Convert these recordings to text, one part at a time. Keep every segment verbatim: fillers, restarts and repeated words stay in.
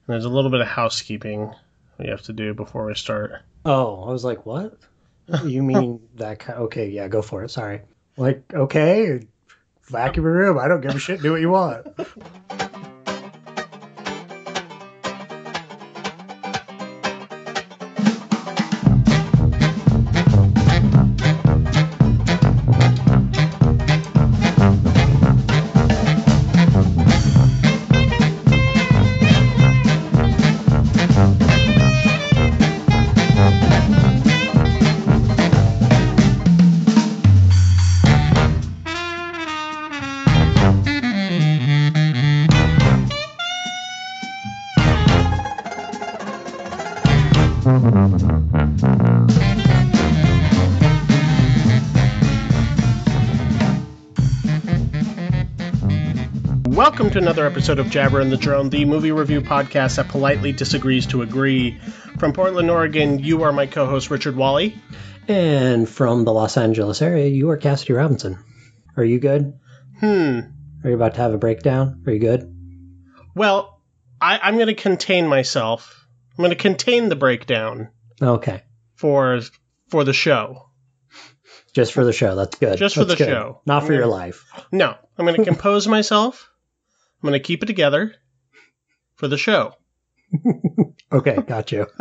There's a little bit of housekeeping we have to do before we start. Oh, I was like, what? You mean that kind? Okay, yeah, go for it. Sorry. Like, okay, vacuum your room. I don't give a shit. Do what you want. Welcome to another episode of Jabber and the Drone, the movie review podcast that politely disagrees to agree. From Portland, Oregon, you are my co-host, Richard Wally. And from the Los Angeles area, you are Cassidy Robinson. Are you good? Hmm. Are you about to have a breakdown? Are you good? Well, I, I'm going to contain myself. I'm going to contain the breakdown. Okay. For for the show. Just for the show. That's good. Just for That's the good. show. Not for I'm your gonna, life. No. I'm going to compose myself. I'm going to keep it together for the show. Okay, got you.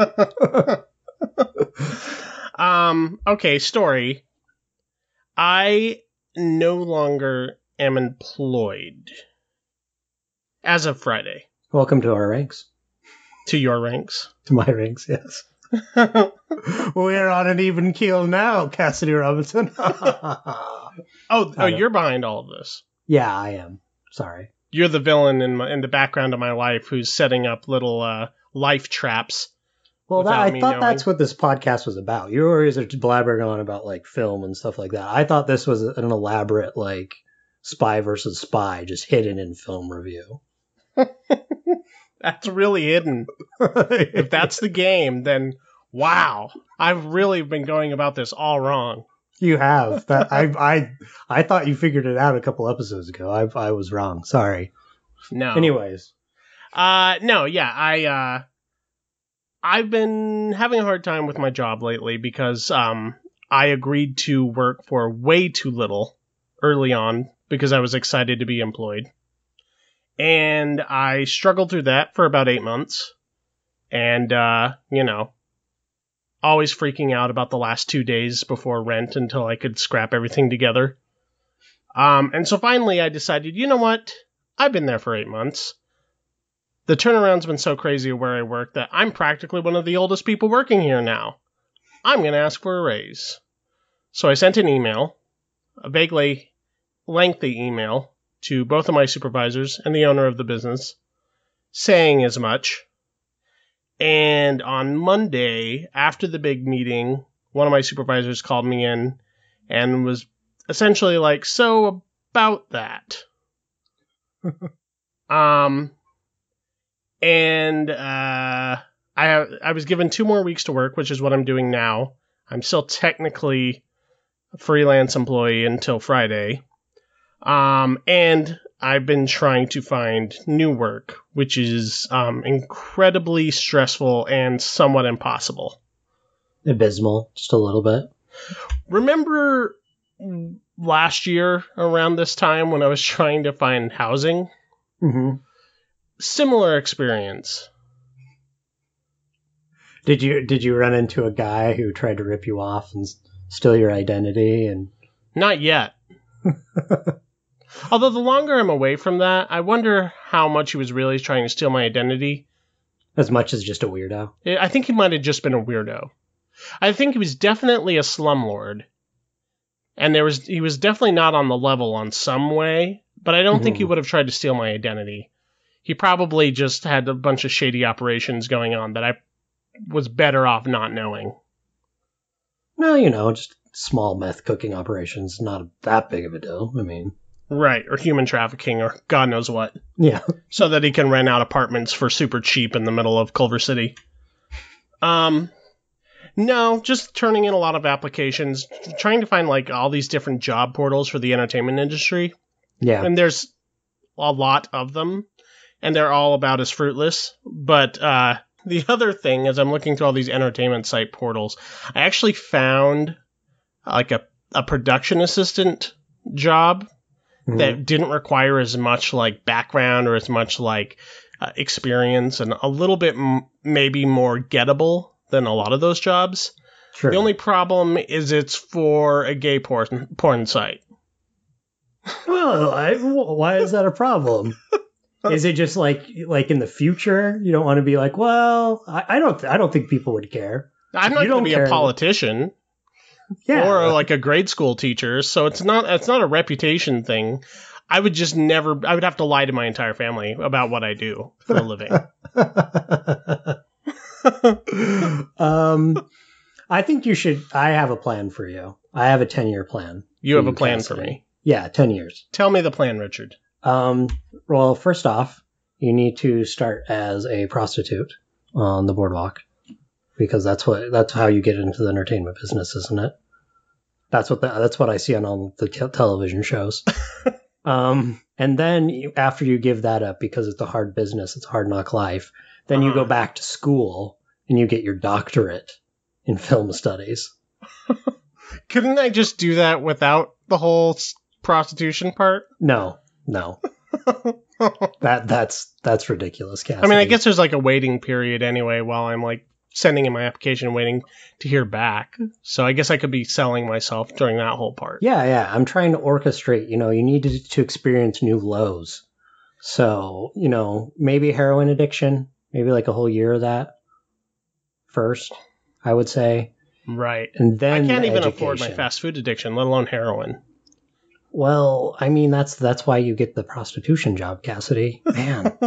um, okay, story. I no longer am employed as of Friday. Welcome to our ranks. To your ranks. To my ranks, yes. We're on an even keel now, Cassidy Robinson. oh, oh, you're behind all of this. Yeah, I am. Sorry. You're the villain in my, in the background of my life who's setting up little uh, life traps. Well, that, I thought knowing. that's what this podcast was about. You always are blabbering on about like film and stuff like that. I thought this was an elaborate like spy versus spy, just hidden in film review. That's really hidden. If that's the game, then wow, I've really been going about this all wrong. You have. That I I I thought you figured it out a couple episodes ago. I I was wrong. Sorry. No. Anyways. Uh no, yeah, I uh I've been having a hard time with my job lately because um I agreed to work for way too little early on because I was excited to be employed. And I struggled through that for about eight months. And uh, you know, always freaking out about the last two days before rent until I could scrap everything together. Um, and so finally I decided, you know what? I've been there for eight months. The turnaround's been so crazy where I work that I'm practically one of the oldest people working here now. I'm going to ask for a raise. So I sent an email, a vaguely lengthy email, to both of my supervisors and the owner of the business, saying as much. And on Monday, after the big meeting, one of my supervisors called me in and was essentially like, so about that. um, and uh, I I was given two more weeks to work, which is what I'm doing now. I'm still technically a freelance employee until Friday. Um, and I've been trying to find new work, which is um, incredibly stressful and somewhat impossible. Abysmal, just a little bit. Remember last year around this time when I was trying to find housing? Mm-hmm. Similar experience. Did you did you run into a guy who tried to rip you off and steal your identity? And not yet. Although the longer I'm away from that, I wonder how much he was really trying to steal my identity. As much as just a weirdo? I think he might have just been a weirdo. I think he was definitely a slumlord. And there was he was definitely not on the level on some way, but I don't mm-hmm. think he would have tried to steal my identity. He probably just had a bunch of shady operations going on that I was better off not knowing. No, you know, just small meth cooking operations, not that big of a deal. I mean... Right, or human trafficking, or God knows what. Yeah. So that he can rent out apartments for super cheap in the middle of Culver City. Um, no, just turning in a lot of applications, trying to find like all these different job portals for the entertainment industry. Yeah. And there's a lot of them. and they're all about as fruitless. But uh, the other thing, as I'm looking through all these entertainment site portals, I actually found like a, a production assistant job mm-hmm. that didn't require as much like background or as much like uh, experience, and a little bit m- maybe more gettable than a lot of those jobs. Sure. The only problem is it's for a gay porn, porn site. Well, I, why is that a problem? Is it just like like in the future you don't want to be like, well, I, I don't I don't think people would care. I'm not going to be care. a politician, yeah, or like a grade school teacher, so it's not it's not a reputation thing. I would just never. I would have to lie to my entire family about what I do for a living. um, I think you should. I have a plan for you. I have a ten-year plan. You have a plan for me. Yeah, ten years. Tell me the plan, Richard. Um, well, first off, you need to start as a prostitute on the boardwalk, because that's what that's how you get into the entertainment business, isn't it? That's what the, that's what I see on all the te- television shows. um, and then you, after you give that up, because it's a hard business, it's a hard knock life, then uh-huh. you go back to school and you get your doctorate in film studies. Couldn't I just do that without the whole prostitution part? No, no. that that's that's ridiculous, Cassidy. I mean, I guess there's like a waiting period anyway while I'm like sending in my application, waiting to hear back. So I guess I could be selling myself during that whole part. Yeah, yeah. I'm trying to orchestrate. You know, you need to, to experience new lows. So, you know, maybe heroin addiction, maybe like a whole year of that first, I would say. Right. And then I can't even education. afford my fast food addiction, let alone heroin. Well, I mean, that's that's why you get the prostitution job, Cassidy. Man.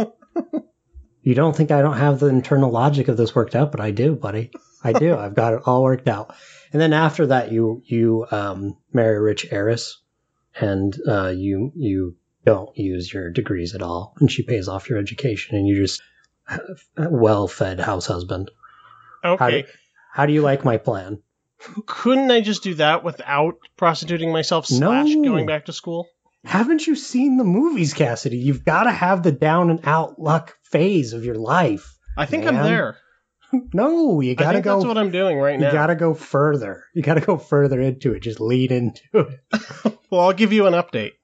You don't think I don't have the internal logic of this worked out, but I do, buddy. I do. I've got it all worked out. And then after that, you you um, marry a rich heiress, and uh, you you don't use your degrees at all, and she pays off your education, and you just a well-fed house husband. Okay. How do, how do you like my plan? Couldn't I just do that without prostituting myself slash No. going back to school? Haven't you seen the movies, Cassidy? You've got to have the down and out luck phase of your life. I think man. I'm there. No, you got to go. That's what I'm doing right now. You got to go further. You got to go further into it. Just lead into it. Well, I'll give you an update.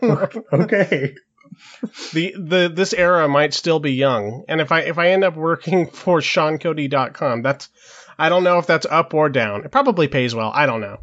Okay. The the this era might still be young, and if I if I end up working for Sean Cody dot com, that's I don't know if that's up or down. It probably pays well. I don't know.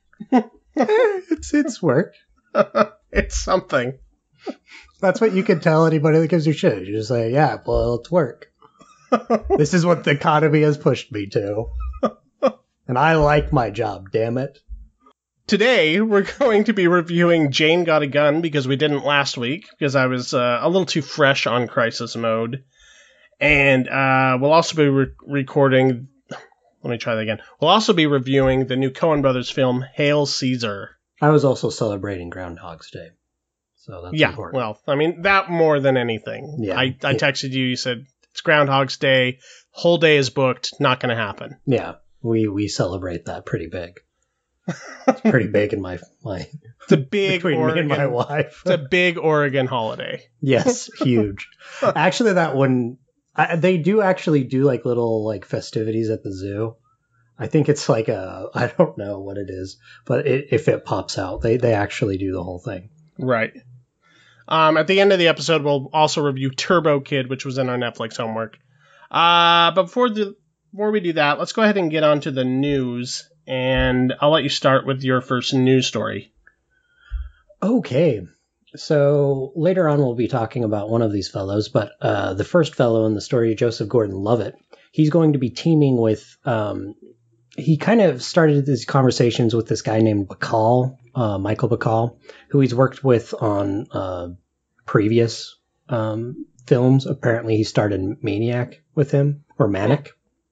it's it's work. It's something. That's what you can tell anybody that gives you shit. You just say, yeah, well, it's work. This is what the economy has pushed me to. And I like my job, damn it. Today, we're going to be reviewing Jane Got a Gun, because we didn't last week, because I was uh, a little too fresh on Crisis Mode. And uh, we'll also be re- recording... Let me try that again. We'll also be reviewing the new Coen Brothers film, Hail Caesar. I was also celebrating Groundhog's Day. So that's yeah, important. Well, I mean, that more than anything. Yeah. I, I texted you, you said, it's Groundhog's Day, whole day is booked, not going to happen. Yeah, we, we celebrate that pretty big. It's pretty big in my... my it's a big between Oregon, me and my wife. It's a big Oregon holiday. Yes, huge. Actually, that one... I, they do actually do like little like festivities at the zoo. I think it's like a, I don't know what it is, but it, if it pops out, they, they actually do the whole thing. Right. Um, at the end of the episode, we'll also review Turbo Kid, which was in our Netflix homework. Uh, but before the, before we do that, let's go ahead and get on to the news, and I'll let you start with your first news story. Okay. So later on, we'll be talking about one of these fellows, but uh, the first fellow in the story, Joseph Gordon-Levitt, he's going to be teaming with, um, he kind of started these conversations with this guy named Bacall, uh, Michael Bacall, who he's worked with on uh, previous um, films. Apparently, he started Maniac with him, or Manic.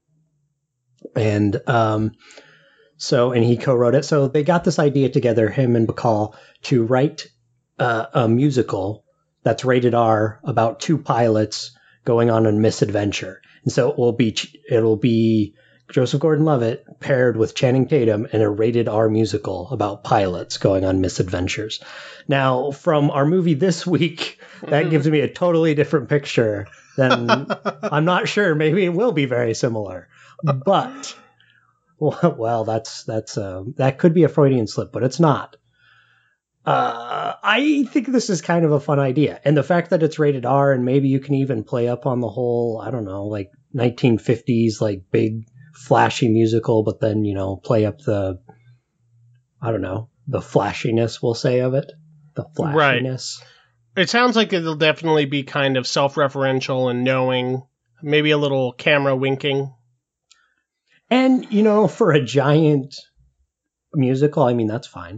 And um, so, and he co-wrote it. So they got this idea together, him and Bacall, to write Uh, a musical that's rated R about two pilots going on a misadventure. And so it will be, it'll be Joseph Gordon-Levitt paired with Channing Tatum in a rated R musical about pilots going on misadventures. Now, from our movie this week, that gives me a totally different picture. Then I'm not sure. Maybe it will be very similar. But well, that's that's uh, that could be a Freudian slip, but it's not. Uh, I think this is kind of a fun idea, and the fact that it's rated R, and maybe you can even play up on the whole, I don't know, like nineteen fifties, like big flashy musical, but then you know play up the, I don't know, the flashiness, we'll say, of it, the flashiness. Right. It sounds like it'll definitely be kind of self-referential and knowing, maybe a little camera winking. And, you know, for a giant musical, I mean, that's fine.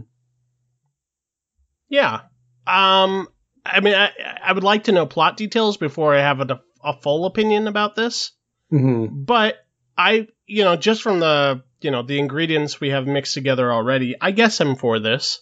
Yeah. Um, I mean, I, I would like to know plot details before I have a, a full opinion about this. Mm-hmm. But I, you know, just from the, you know, the ingredients we have mixed together already, I guess I'm for this.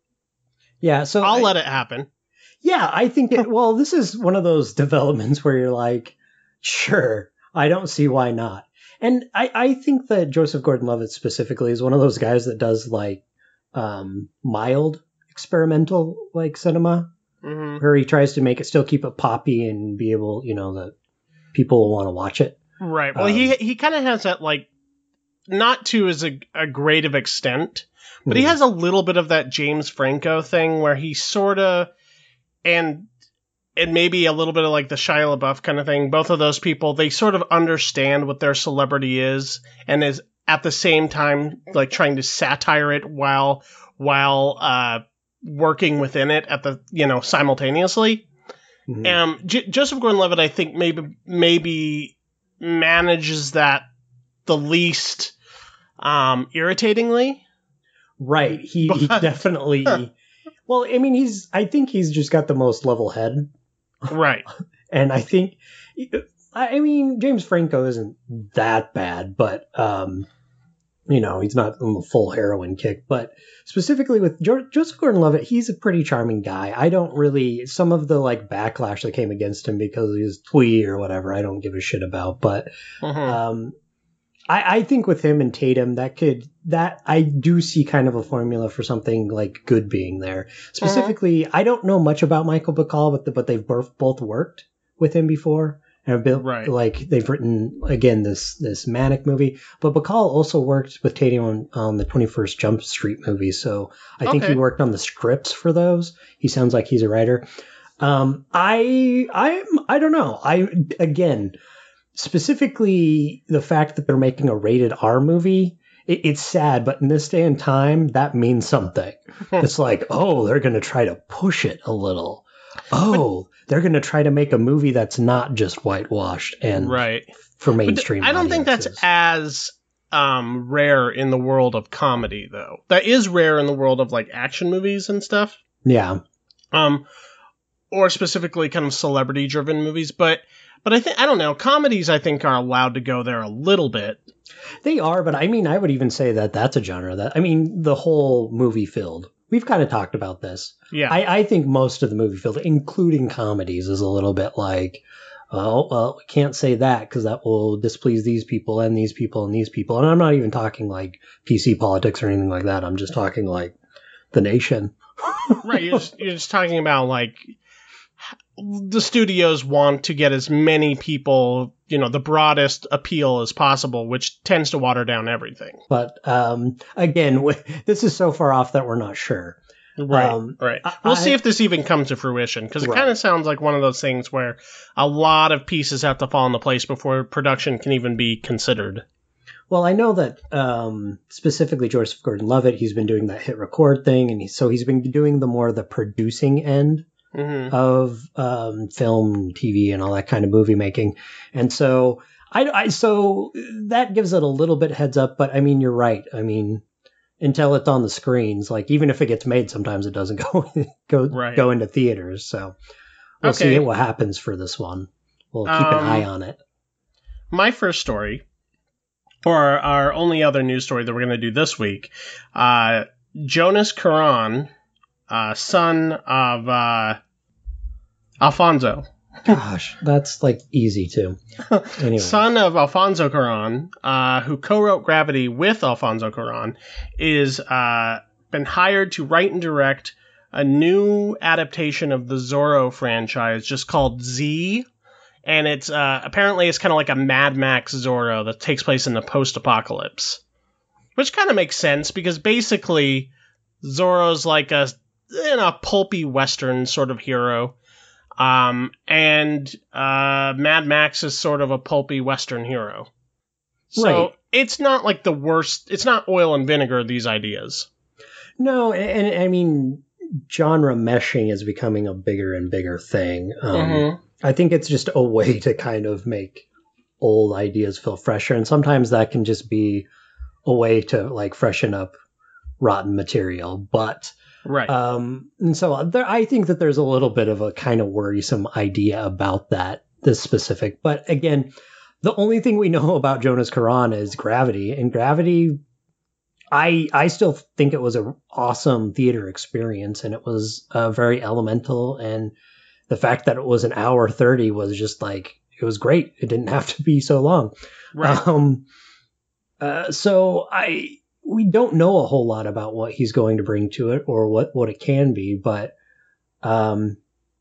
Yeah, so I'll I, let it happen. Yeah, I think, it, well, this is one of those developments where you're like, sure, I don't see why not. And I, I think that Joseph Gordon-Levitt specifically is one of those guys that does like um, mild experimental like cinema, mm-hmm. where he tries to make it still keep it poppy and be able, you know, that people will want to watch it. Right. Well, um, he he kind of has that like, not to as a, a great of extent, but mm-hmm. he has a little bit of that James Franco thing where he sort of, and and maybe a little bit of like the Shia LaBeouf kind of thing. Both of those people, they sort of understand what their celebrity is and is at the same time like trying to satire it while while uh, working within it at the, you know, simultaneously. Mm-hmm. Um, J- Joseph Gordon-Levitt, I think maybe maybe manages that the least um, irritatingly. Right. He, but, he definitely. Well, I mean, he's. I think he's just got the most level head. Right. And I think, I mean, James Franco isn't that bad, but, um, you know, he's not on the full heroin kick. But specifically with jo- Joseph Gordon-Levitt, he's a pretty charming guy. I don't really, some of the like backlash that came against him because of his tweet or whatever, I don't give a shit about. But mm-hmm. um, I, I think with him and Tatum, that could, that I do see kind of a formula for something like good being there. Specifically, mm-hmm. I don't know much about Michael Bacall, but the, but they've both both worked with him before and have built right. like they've written again this this Manic movie. But Bacall also worked with Tatum on, on the twenty-first Jump Street movie, so I think okay. he worked on the scripts for those. He sounds like he's a writer. Um, I I I don't know. I again. Specifically, the fact that they're making a rated R movie, it, it's sad, but in this day and time, that means something. It's like, oh, they're going to try to push it a little. Oh, but, they're going to try to make a movie that's not just whitewashed and right. for mainstream but I don't audiences. think that's as um, rare in the world of comedy, though. That is rare in the world of like action movies and stuff. Yeah. Um, or specifically kind of celebrity-driven movies, but But I think, I don't know, comedies I think are allowed to go there a little bit. They are, but I mean, I would even say that that's a genre that, I mean, the whole movie field, we've kind of talked about this. Yeah. I, I think most of the movie field, including comedies, is a little bit like, oh, well, we can't say that because that will displease these people and these people and these people. And I'm not even talking like P C politics or anything like that. I'm just talking like the nation. Right. You're just, you're just talking about like, the studios want to get as many people, you know, the broadest appeal as possible, which tends to water down everything. But um, again, this is so far off that we're not sure. Right, um, right. We'll I, see if this even comes to fruition, because it right. kind of sounds like one of those things where a lot of pieces have to fall into place before production can even be considered. Well, I know that um, specifically Joseph Gordon-Levitt, he's been doing that hit record thing, and he, so he's been doing the more the producing end. Mm-hmm. Of um, film, T V, and all that kind of movie making, and so I, I, so that gives it a little bit heads up. But I mean, you're right. I mean, until it's on the screens, like even if it gets made, sometimes it doesn't go go right. go into theaters. So we'll okay. see what happens for this one. We'll keep um, an eye on it. My first story, or our, our only other news story that we're going to do this week, uh, Jonas Cuarón. Uh, son of uh, Alfonso. Gosh, that's like easy too. Anyway. Son of Alfonso Cuarón, uh, who co-wrote Gravity with Alfonso Cuarón, is uh, been hired to write and direct a new adaptation of the Zorro franchise just called Z. And it's uh, apparently it's kind of like a Mad Max Zorro that takes place in the post-apocalypse. Which kind of makes sense because basically Zorro's like a, you know, pulpy Western sort of hero. Um, and uh, Mad Max is sort of a pulpy Western hero. So right. It's not like the worst. It's not oil and vinegar, these ideas. No, and, and I mean, genre meshing is becoming a bigger and bigger thing. Um, mm-hmm. I think it's just a way to kind of make old ideas feel fresher. And sometimes that can just be a way to like freshen up rotten material. But right. Um, and so there, I think that there's a little bit of a kind of worrisome idea about that, this specific. But again, the only thing we know about Jonas Cuarón is Gravity. And Gravity, I I still think it was an awesome theater experience. And it was uh, very elemental. And the fact that it was an hour thirty was just like, it was great. It didn't have to be so long. Right. Um, uh, so I... we don't know a whole lot about what he's going to bring to it or what, what it can be, but um,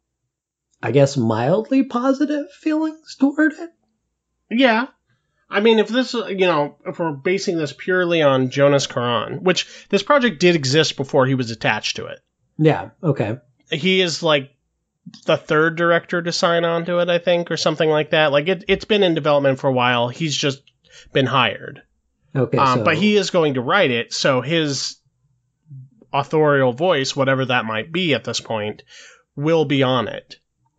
I guess mildly positive feelings toward it. Yeah. I mean, if this, you know, if we're basing this purely on Jonas Cuarón, which this project did exist before he was attached to it. Yeah, okay. He is like the third director to sign on to it, I think, or something like that. Like it, it's been in development for a while. He's just been hired. Okay, um, so... But he is going to write it, so his authorial voice, whatever that might be at this point, will be on it.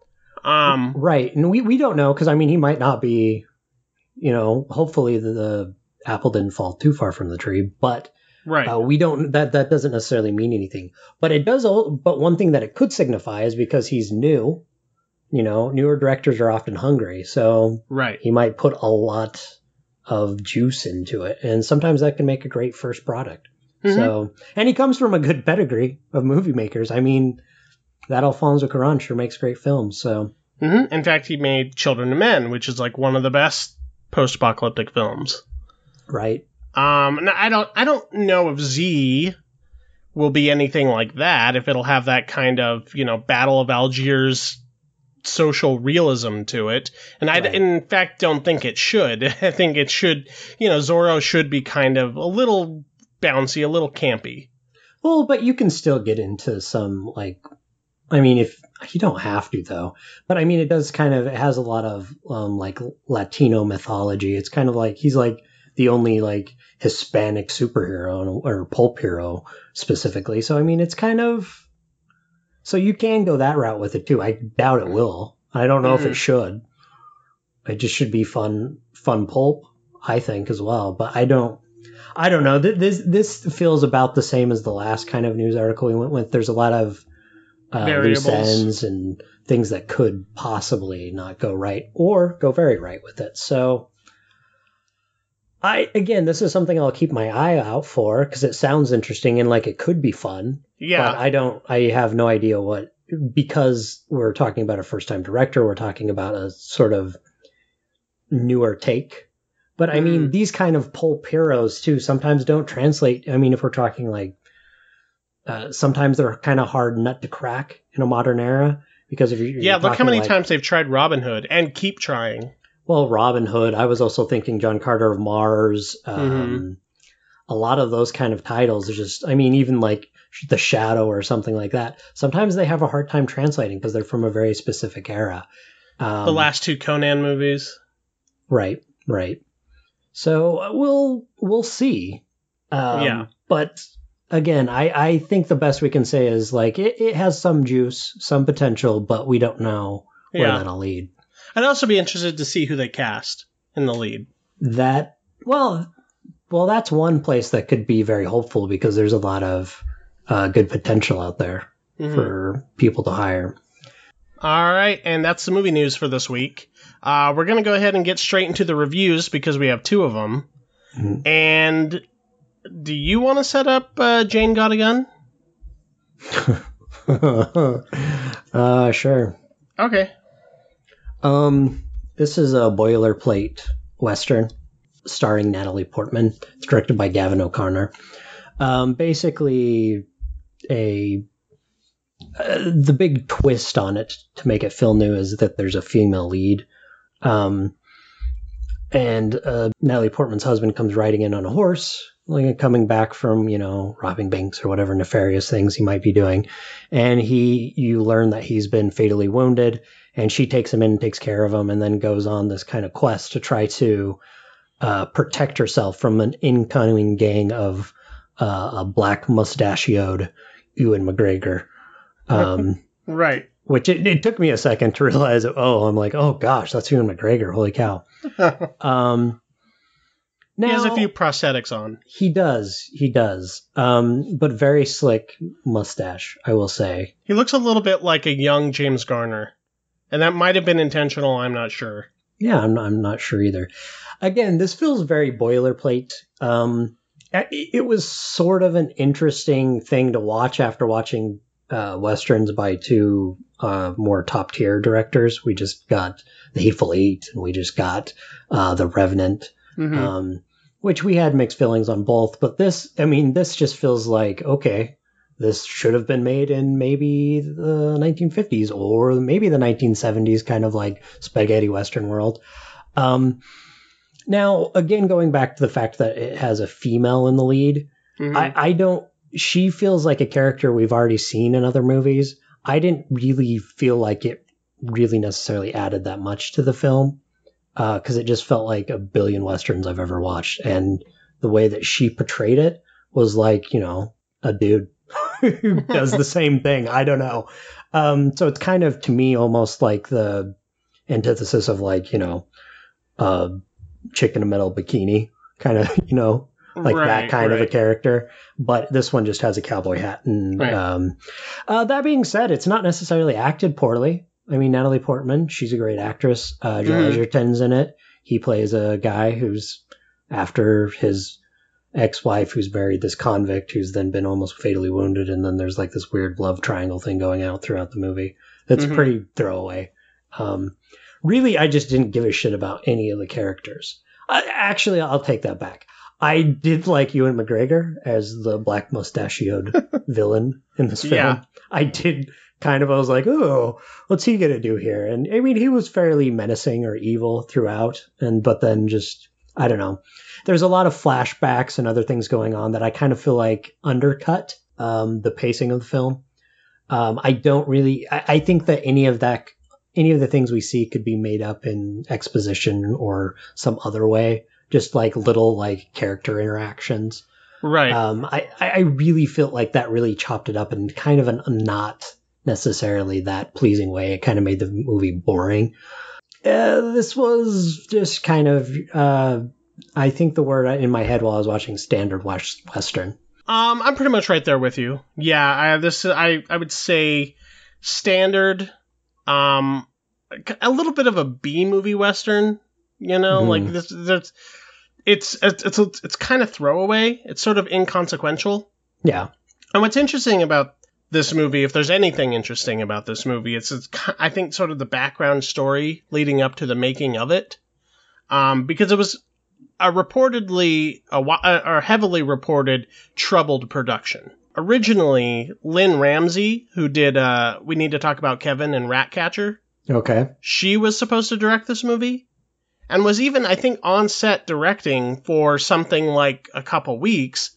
Um, right, and we, we don't know, because, I mean, he might not be, you know, hopefully the, the apple didn't fall too far from the tree, but right. uh, we don't, that, that doesn't necessarily mean anything. But it does, but one thing that it could signify is because he's new, you know, newer directors are often hungry, so right. he might put a lot of juice into it, and sometimes that can make a great first product. Mm-hmm. So, and he comes from a good pedigree of movie makers. I mean, that Alfonso Cuarón sure makes great films. So, mm-hmm. In fact, he made Children of Men, which is like one of the best post-apocalyptic films. Right. Um, and I don't, I don't know if Z will be anything like that. If it'll have that kind of, you know, Battle of Algiers social realism to it. And I, right. in fact, don't think it should. I think it should, you know, Zorro should be kind of a little bouncy, a little campy. Well, but you can still get into some, like, I mean, if you don't have to, though. But I mean, it does kind of, it has a lot of, um, like, Latino mythology. It's kind of like, he's like the only, like, Hispanic superhero or pulp hero specifically. So, I mean, it's kind of, so you can go that route with it too. I doubt it will. I don't know mm-hmm. if it should. It just should be fun, fun pulp, I think, as well. But I don't, I don't know. This this feels about the same as the last kind of news article we went with. There's a lot of uh, loose ends and things that could possibly not go right or go very right with it. So, I again, this is something I'll keep my eye out for because it sounds interesting and like it could be fun. Yeah. But I don't, I have no idea what, because we're talking about a first time director, we're talking about a sort of newer take. But I mean, mm. these kind of pulp heroes too sometimes don't translate. I mean, if we're talking like, uh, sometimes they're kind of hard nut to crack in a modern era because if you're, yeah, you're look how many like, times they've tried Robin Hood and keep trying. Well, Robin Hood. I was also thinking John Carter of Mars. Um, mm-hmm. A lot of those kind of titles are just, I mean, even like The Shadow or something like that. Sometimes they have a hard time translating because they're from a very specific era. Um, the last two Conan movies. Right, right. So we'll we'll see. Um, yeah. But again, I, I think the best we can say is like it, it has some juice, some potential, but we don't know where yeah. that'll lead. I'd also be interested to see who they cast in the lead. That, well, well, that's one place that could be very hopeful because there's a lot of uh, good potential out there mm-hmm. for people to hire. All right, and that's the movie news for this week. Uh, we're going to go ahead and get straight into the reviews because we have two of them. Mm-hmm. And do you want to set up uh, Jane Got a Gun? uh, sure. Okay. Um, this is a boilerplate Western starring Natalie Portman. It's directed by Gavin O'Connor. Um, basically a uh, the big twist on it to make it feel new is that there's a female lead. Um, and uh, Natalie Portman's husband comes riding in on a horse, like coming back from, you know, robbing banks or whatever nefarious things he might be doing. And he, you learn that he's been fatally wounded, and she takes him in and takes care of him, and then goes on this kind of quest to try to uh, protect herself from an incoming gang of uh, a black mustachioed Ewan McGregor. Um, right. Which it, it took me a second to realize, oh, I'm like, oh gosh, that's Ewan McGregor. Holy cow. um, now, he has a few prosthetics on. He does. He does. Um, but very slick mustache, I will say. He looks a little bit like a young James Garner. And that might have been intentional, I'm not sure. Yeah, I'm not, I'm not sure either. Again, this feels very boilerplate. Um, it, it was sort of an interesting thing to watch after watching uh, Westerns by two uh, more top-tier directors. We just got The Hateful Eight, and we just got uh, The Revenant. Mm-hmm. Um, which we had mixed feelings on both, but this, I mean, this just feels like, okay, this should have been made in maybe the nineteen fifties or maybe the nineteen seventies, kind of like spaghetti Western world. Um, now, again, going back to the fact that it has a female in the lead, mm-hmm. I, I don't, she feels like a character we've already seen in other movies. I didn't really feel like it really necessarily added that much to the film. Because uh, it just felt like a billion Westerns I've ever watched. And the way that she portrayed it was like, you know, a dude who does the same thing. I don't know. Um, so it's kind of, to me, almost like the antithesis of like, you know, uh, chick in a metal bikini, kind of, you know, like right, that kind right. of a character. But this one just has a cowboy hat. And right. um, uh, that being said, it's not necessarily acted poorly. I mean, Natalie Portman, she's a great actress. Uh, Joel mm. Edgerton's in it. He plays a guy who's after his ex-wife who's married this convict who's then been almost fatally wounded. And then there's like this weird love triangle thing going out throughout the movie. That's mm-hmm. pretty throwaway. Um, really, I just didn't give a shit about any of the characters. I, actually, I'll take that back. I did like Ewan McGregor as the black mustachioed villain in this film. Yeah. I did kind of, I was like, oh, what's he going to do here? And I mean, he was fairly menacing or evil throughout. And, but then just, I don't know. There's a lot of flashbacks and other things going on that I kind of feel like undercut um, the pacing of the film. Um, I don't really, I, I think that any of that, any of the things we see could be made up in exposition or some other way. Just like little like character interactions. Right. Um, I, I really felt like that really chopped it up in kind of an, a not necessarily that pleasing way. It kind of made the movie boring. Uh, this was just kind of, uh, I think the word in my head while I was watching standard Western. Um, I'm pretty much right there with you. Yeah, I this I I would say standard, um, a little bit of a B movie Western. You know, mm. like this, there's, it's it's it's it's kind of throwaway. It's sort of inconsequential. Yeah. And what's interesting about this movie, if there's anything interesting about this movie, it's, it's I think sort of the background story leading up to the making of it, um, because it was a reportedly a or heavily reported troubled production. Originally, Lynn Ramsey, who did uh, We Need to Talk About Kevin and Ratcatcher, okay, she was supposed to direct this movie. And was even, I think, on set directing for something like a couple weeks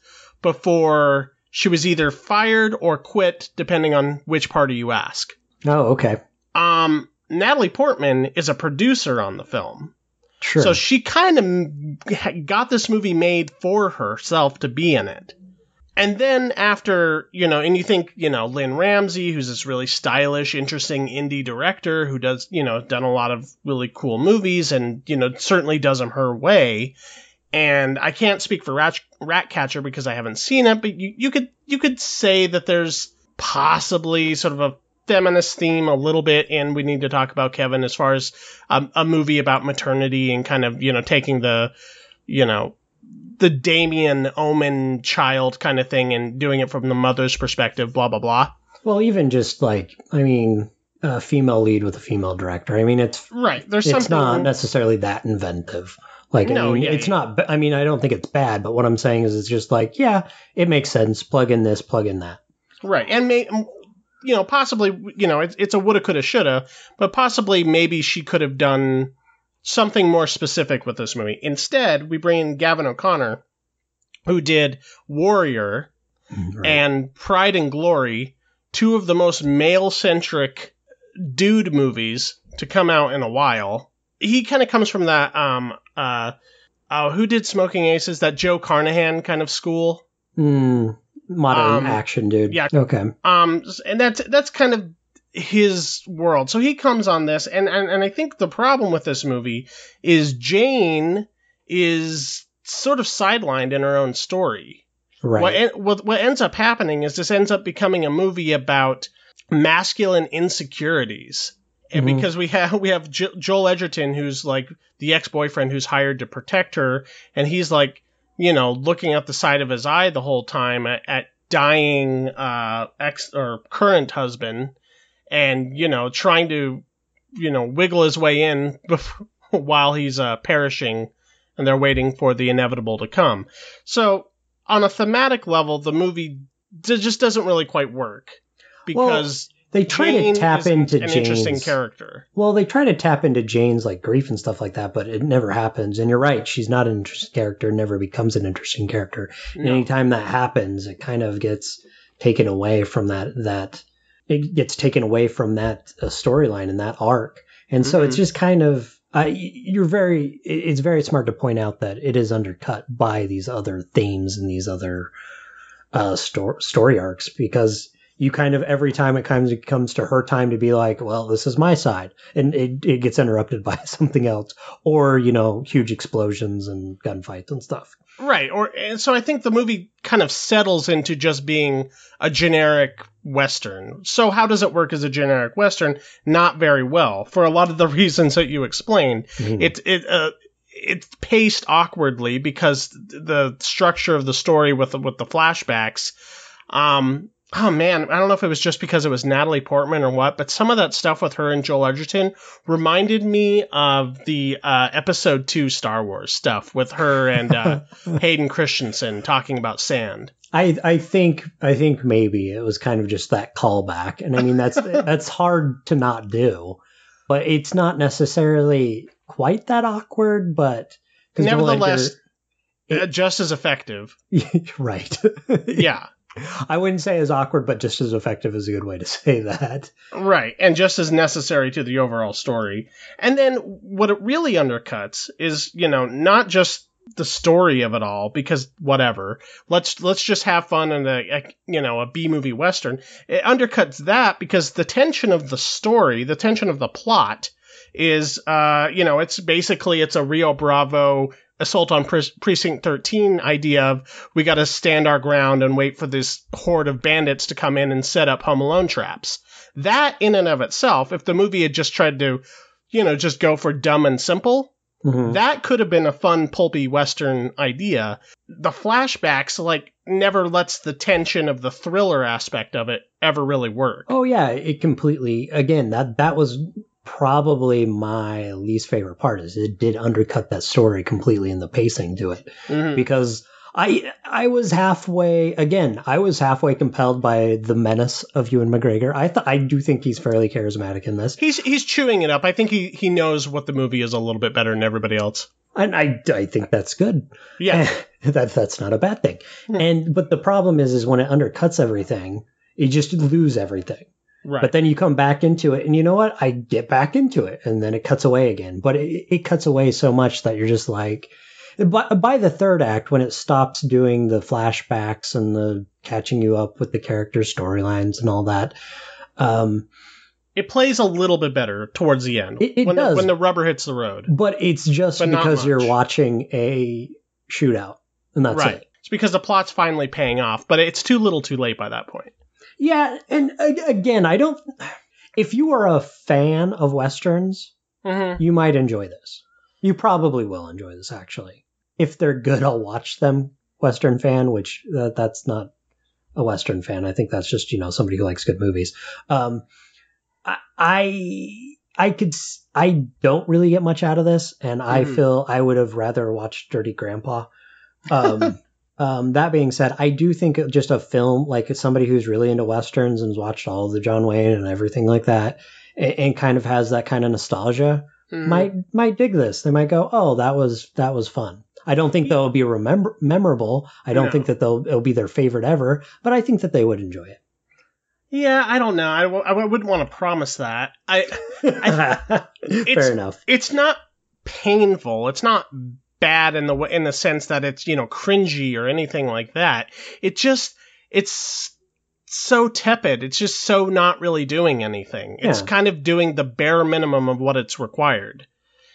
before she was either fired or quit, depending on which party you ask. Oh, okay. Um, Natalie Portman is a producer on the film. Sure. So she kind of got this movie made for herself to be in it. And then after, you know, and you think, you know, Lynn Ramsey, who's this really stylish, interesting indie director who does, you know, done a lot of really cool movies and, you know, certainly does them her way. And I can't speak for Rat- Ratcatcher because I haven't seen it, but you, you could you could say that there's possibly sort of a feminist theme a little bit in We Need to Talk About Kevin as far as um, a movie about maternity and kind of, you know, taking the, you know, the Damien Omen child kind of thing and doing it from the mother's perspective, blah, blah, blah. Well, even just like, I mean, a female lead with a female director. I mean, it's right. There's it's something... not necessarily that inventive. Like, no, I mean, yeah, it's yeah. not, I mean, I don't think it's bad, but what I'm saying is it's just like, yeah, it makes sense. Plug in this, plug in that. Right. And may, you know, possibly, you know, it's, it's a woulda, coulda, shoulda, but possibly maybe she could have done something more specific with this movie. Instead, we bring in Gavin O'Connor, who did Warrior right. and Pride and Glory, two of the most male-centric dude movies to come out in a while. He kind of comes from that, um, uh, uh, who did Smoking Aces? That Joe Carnahan kind of school? Mm, modern um, action dude. Yeah. Okay. Um, and that's, that's kind of his world. So he comes on this, and, and, and I think the problem with this movie is Jane is sort of sidelined in her own story. Right. What, en- what what ends up happening is this ends up becoming a movie about masculine insecurities, and mm-hmm. because we have we have jo- Joel Edgerton, who's like the ex-boyfriend who's hired to protect her, and he's like, you know, looking out the side of his eye the whole time at, at dying uh, ex or current husband, and you know, trying to, you know, wiggle his way in before, while he's uh, perishing, and they're waiting for the inevitable to come. So on a thematic level, the movie d- just doesn't really quite work because well, they try Jane to tap is into an Jane's interesting character. Well, they try to tap into Jane's like grief and stuff like that, but it never happens. And you're right, she's not an interesting character, never becomes an interesting character. No. And anytime that happens, it kind of gets taken away from that that it gets taken away from that uh, storyline and that arc. And mm-hmm. so it's just kind of Uh, you're very, it's very smart to point out that it is undercut by these other themes and these other uh, sto- story arcs, because you kind of, every time it comes, it comes to her time to be like, well, this is my side, and it, it gets interrupted by something else, or, you know, huge explosions and gunfights and stuff. Right. Or, and so I think the movie kind of settles into just being a generic Western. So how does it work as a generic Western? Not very well, for a lot of the reasons that you explained. Mm-hmm. It, it, uh, it's paced awkwardly because the structure of the story with the, with the flashbacks, um, oh man, I don't know if it was just because it was Natalie Portman or what, but some of that stuff with her and Joel Edgerton reminded me of the uh, episode two Star Wars stuff with her and uh, Hayden Christensen talking about sand. I, I think I think maybe it was kind of just that callback, and I mean that's that's hard to not do, but it's not necessarily quite that awkward. But nevertheless, Edgar, it, just as effective. Right? Yeah. I wouldn't say as awkward, but just as effective is a good way to say that. Right, and just as necessary to the overall story. And then what it really undercuts is, you know, not just the story of it all, because whatever. Let's let's just have fun in a, a you know, a B-movie Western. It undercuts that because the tension of the story, the tension of the plot is, uh, you know, it's basically, it's a Rio Bravo Assault on Pre- Precinct thirteen idea of we got to stand our ground and wait for this horde of bandits to come in and set up Home Alone traps. That in and of itself, if the movie had just tried to, you know, just go for dumb and simple, mm-hmm. that could have been a fun, pulpy Western idea. The flashbacks, like, never lets the tension of the thriller aspect of it ever really work. Oh, yeah, it completely, again, that that was probably my least favorite part, is it did undercut that story completely in the pacing to it. Mm-hmm. Because I I was halfway, again, I was halfway compelled by the menace of Ewan McGregor. I th- I do think he's fairly charismatic in this. He's he's chewing it up. I think he, he knows what the movie is a little bit better than everybody else. And I, I think that's good. Yeah. that That's not a bad thing. Hmm. And but the problem is, is when it undercuts everything, you just lose everything. Right. But then you come back into it, and you know what? I get back into it, and then it cuts away again. But it, it cuts away so much that you're just like, by, by the third act, when it stops doing the flashbacks and the catching you up with the character storylines and all that, um, it plays a little bit better towards the end. It, it when does. The, when the rubber hits the road. But it's just but because you're watching a shootout, and that's right. it. It's because the plot's finally paying off, but it's too little too late by that point. Yeah, and again, I don't... If you are a fan of Westerns, mm-hmm. you might enjoy this. You probably will enjoy this, actually. If they're good, I'll watch them. Western fan, which uh, that's not a Western fan. I think that's just, you know, somebody who likes good movies. Um, I, I I could... I don't really get much out of this, and mm-hmm. I feel I would have rather watched Dirty Grandpa. Um Um, that being said, I do think it- just a film, like it's somebody who's really into Westerns and has watched all of the John Wayne and everything like that, and, and kind of has that kind of nostalgia, Mhm. might might dig this. They might go, "Oh, that was that was fun." I don't think they'll be remember memorable. I don't No. think that they'll it'll be their favorite ever, but I think that they would enjoy it. Yeah, I don't know. I, w- I wouldn't want to promise that. I, Fair enough. It's not painful. It's not bad in the w- in the sense that it's, you know, cringy or anything like that. It just it's so tepid. It's just so not really doing anything. It's Yeah. kind of doing the bare minimum of what it's required.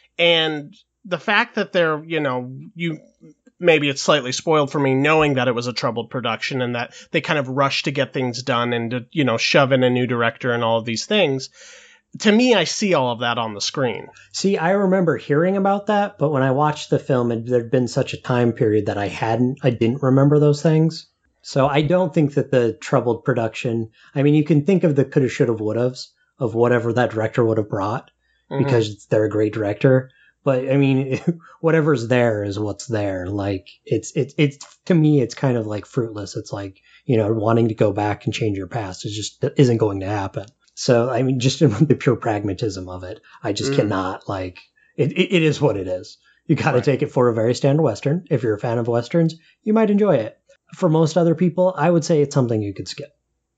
And the fact that they're, you know, you maybe it's slightly spoiled for me knowing that it was a troubled production and that they kind of rushed to get things done and to, you know, shove in a new director and all of these things. To me, I see all of that on the screen. See, I remember hearing about that, but when I watched the film, it, there'd been such a time period that I hadn't, I didn't remember those things. So I don't think that the troubled production, I mean, you can think of the coulda, shoulda, wouldas of whatever that director would have brought Mhm. because they're a great director. But I mean, whatever's there is what's there. Like it's, it's, it's, to me, it's kind of like fruitless. It's like, you know, wanting to go back and change your past is just isn't going to happen. So, I mean, just in the pure pragmatism of it, I just Mm. cannot like it, it. It is what it is. You got to Right. take it for a very standard Western. If you're a fan of Westerns, you might enjoy it. For most other people, I would say it's something you could skip.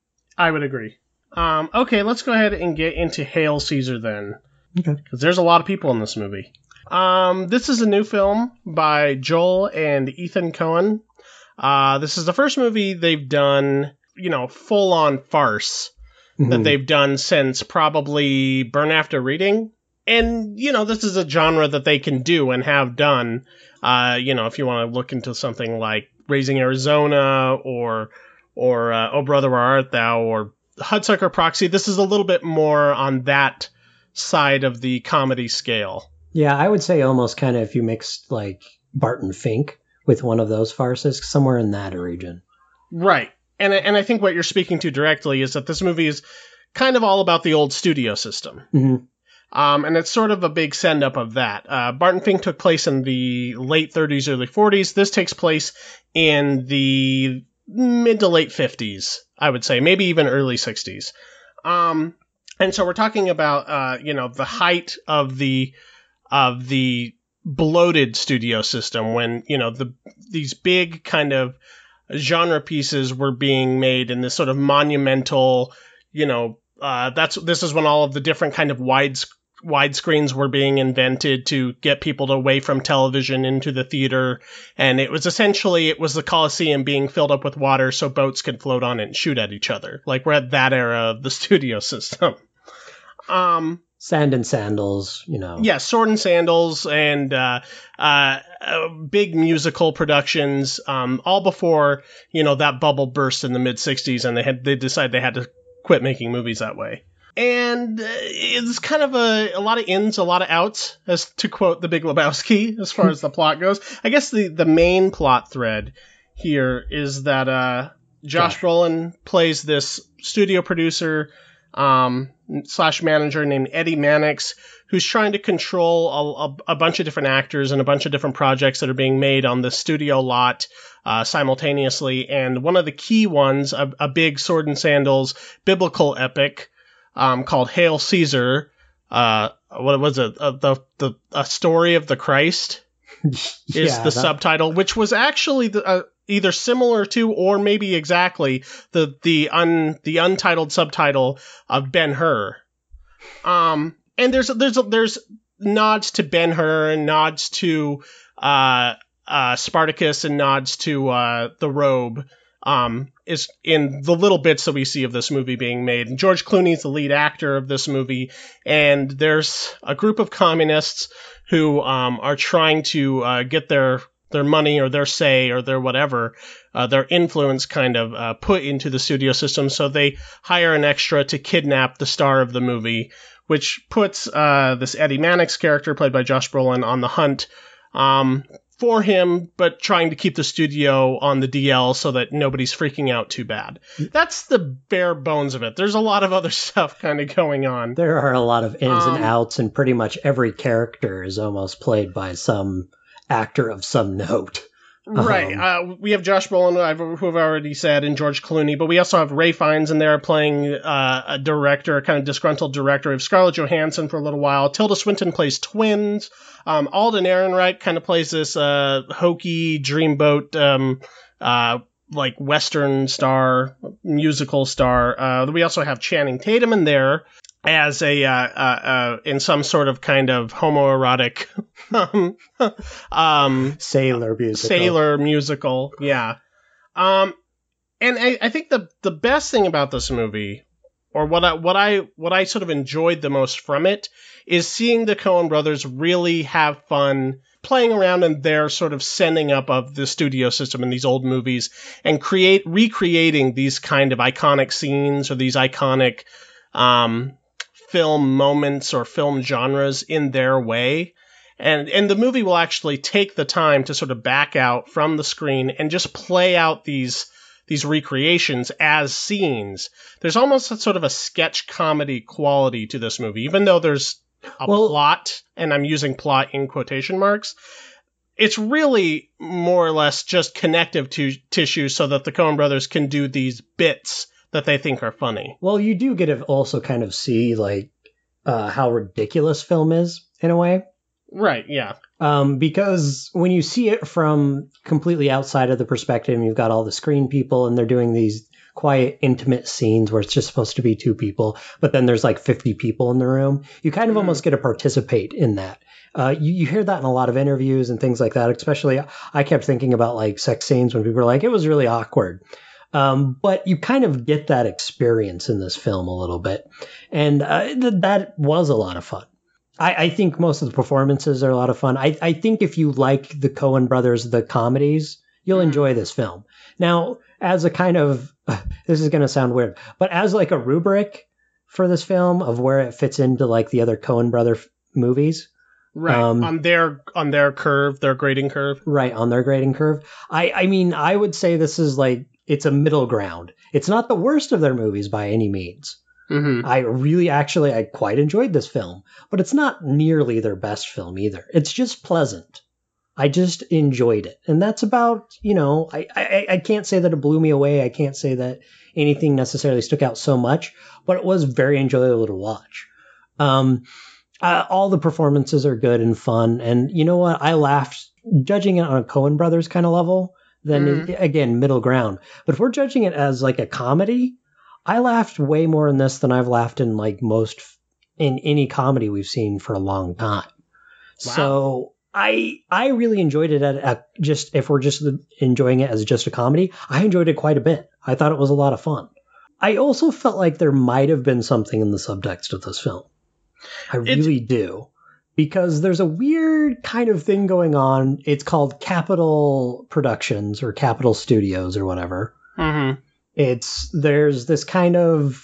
I would agree. Um, okay, let's go ahead and get into Hail Caesar then. Okay. Because there's a lot of people in this movie. Um, this is a new film by Joel and Ethan Coen. Uh, this is the first movie they've done, you know, full-on farce that Mhm. they've done since probably Burn After Reading. And, you know, this is a genre that they can do and have done. Uh, you know, if you want to look into something like Raising Arizona or or uh, Oh Brother, Where Art Thou or Hudsucker Proxy, this is a little bit more on that side of the comedy scale. Yeah, I would say almost kind of if you mixed like Barton Fink with one of those farces, somewhere in that region. Right. And, I- and I think what you're speaking to directly is that this movie is kind of all about the old studio system. hmm Um, and it's sort of a big send-up of that. Uh, Barton Fink took place in the late thirties, early forties. This takes place in the mid to late fifties, I would say, maybe even early sixties. Um, and so we're talking about, uh, you know, the height of the of the bloated studio system when, you know, the these big kind of genre pieces were being made in this sort of monumental, you know, uh, that's this is when all of the different kind of wide widescreens were being invented to get people away from television into the theater, and it was essentially it was the Coliseum being filled up with water so boats could float on it and shoot at each other. Like we're at that era of the studio system. Um, Sand and sandals, you know. yeah, Sword and Sandals and uh, uh, uh, big musical productions, um, all before, you know, that bubble burst in the mid sixties, and they had they decided they had to quit making movies that way. And uh, it's kind of a, a lot of ins, a lot of outs, as to quote The Big Lebowski, as far as the plot goes. I guess the, the main plot thread here is that uh, Josh Brolin plays this studio producer um, slash manager named Eddie Mannix, who's trying to control a, a, a bunch of different actors and a bunch of different projects that are being made on the studio lot uh, simultaneously. And one of the key ones, a, a big Sword and Sandals biblical epic um, called Hail Caesar. Uh, what was it? Uh, the the a story of the Christ is Yeah, the that- subtitle, which was actually the, uh, either similar to or maybe exactly the the un the untitled subtitle of Ben-Hur. Um, and there's there's there's nods to Ben-Hur and nods to uh, uh, Spartacus and nods to uh, The Robe. Um, is in the little bits that we see of this movie being made. And George Clooney is the lead actor of this movie, and there's a group of communists who um, are trying to uh, get their their money or their say or their whatever, uh, their influence kind of uh, put into the studio system. So they hire an extra to kidnap the star of the movie, which puts uh, this Eddie Mannix character, played by Josh Brolin, on the hunt um, for him, but trying to keep the studio on the D L so that nobody's freaking out too bad. That's the bare bones of it. There's a lot of other stuff kind of going on. There are a lot of ins Um, and outs, and pretty much every character is almost played by some actor of some note. Right. Um, Uh, we have Josh Brolin, I've- who I've already said, and George Clooney, but we also have Ray Fiennes in there playing uh, a director, a kind of disgruntled director. We have Scarlett Johansson for a little while. Tilda Swinton plays twins. Um, Alden Ehrenreich kind of plays this uh, hokey dreamboat, um, uh, like Western star, musical star. Uh, we also have Channing Tatum in there as a uh, uh, uh, in some sort of kind of homoerotic um, um, Sailor musical. sailor musical, yeah. Um, and I, I think the the best thing about this movie, or what I what I what I sort of enjoyed the most from it, is seeing the Coen brothers really have fun playing around in their sort of sending up of the studio system in these old movies and create recreating these kind of iconic scenes or these iconic um, film moments or film genres in their way. And and the movie will actually take the time to sort of back out from the screen and just play out these these recreations as scenes. There's almost a sort of a sketch comedy quality to this movie, even though there's a Well- plot, and I'm using plot in quotation marks. It's really more or less just connective to tissue so that the Coen brothers can do these bits that they think are funny. Well, you do get to also kind of see like uh, how ridiculous film is in a way. Right, yeah. Um, because when you see it from completely outside of the perspective, you've got all the screen people and they're doing these quiet, intimate scenes where it's just supposed to be two people, but then there's like fifty people in the room. You kind of Mm. almost get to participate in that. Uh, you, you hear that in a lot of interviews and things like that, especially I kept thinking about like sex scenes when people were like, it was really awkward. Um, but you kind of get that experience in this film a little bit. And uh, th- that was a lot of fun. I, I think most of the performances are a lot of fun. I, I think if you like the Coen brothers, the comedies, you'll Mhm. enjoy this film. Now, as a kind of, this is going to sound weird, but as like a rubric for this film of where it fits into like the other Coen brother f- movies, Right. Um, on their on their curve, their grading curve. right on their grading curve, I, I mean, I would say this is like, it's a middle ground. It's not the worst of their movies by any means. Mm-hmm. I really actually I quite enjoyed this film, but it's not nearly their best film either. It's just pleasant. I just enjoyed it. And that's about, you know, I, I, I can't say that it blew me away. I can't say that anything necessarily stuck out so much, but it was very enjoyable to watch. Um, uh, all the performances are good and fun. And you know what? I laughed judging it on a Coen Brothers kind of level, then Mhm. again, middle ground. But if we're judging it as like a comedy, I laughed way more in this than I've laughed in like most in any comedy we've seen for a long time. Wow. So I I really enjoyed it at, at just if we're just enjoying it as just a comedy, I enjoyed it quite a bit. I thought it was a lot of fun. I also felt like there might have been something in the subtext of this film. I It's- really do. Because there's a weird kind of thing going on. It's called Capitol Productions or Capitol Studios or whatever. Mm-hmm. It's there's this kind of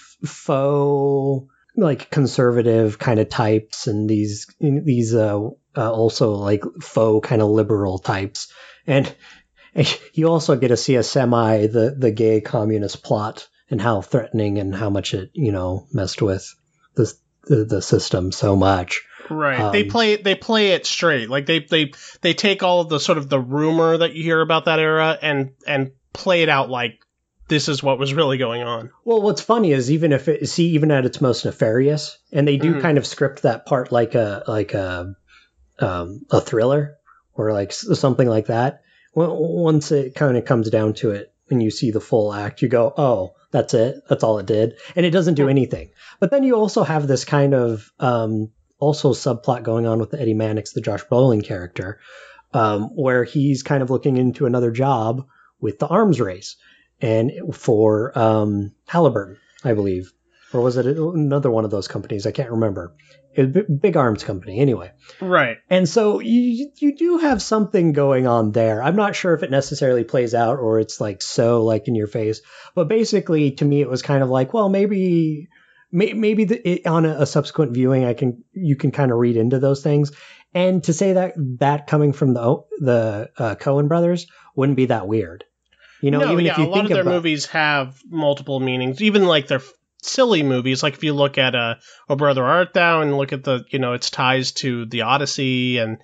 faux like conservative kind of types and these these uh, uh also like faux kind of liberal types, and, and you also get to see a semi the the gay communist plot and how threatening and how much it you know messed with the the, the system so much. Right. they Um, play they play it straight. Like they they they take all of the sort of the rumor that you hear about that era and and play it out like this is what was really going on. Well, what's funny is even if it see even at its most nefarious, and they do Mhm. kind of script that part like a like a um, a thriller or like s- something like that. When- Once it kind of comes down to it, and you see the full act, you go, "Oh, that's it. That's all it did," and it doesn't do Hmm. anything. But then you also have this kind of um, also subplot going on with Eddie Mannix, the Josh Brolin character, um, where he's kind of looking into another job with the arms race and for um, Halliburton, I believe, or was it another one of those companies? I can't remember. It was a big- big arms company, anyway. Right. And so you you do have something going on there. I'm not sure if it necessarily plays out or it's like so like in your face, but basically to me it was kind of like, well, maybe may, maybe the, it, on a, a subsequent viewing I can you can kind of read into those things. And to say that that coming from the the uh, Coen brothers wouldn't be that weird. You know, no, even yeah, if you a lot think of their about movies have multiple meanings. Even like their f- silly movies, like if you look at uh, "O Brother Art Thou" and look at the, you know, its ties to the Odyssey and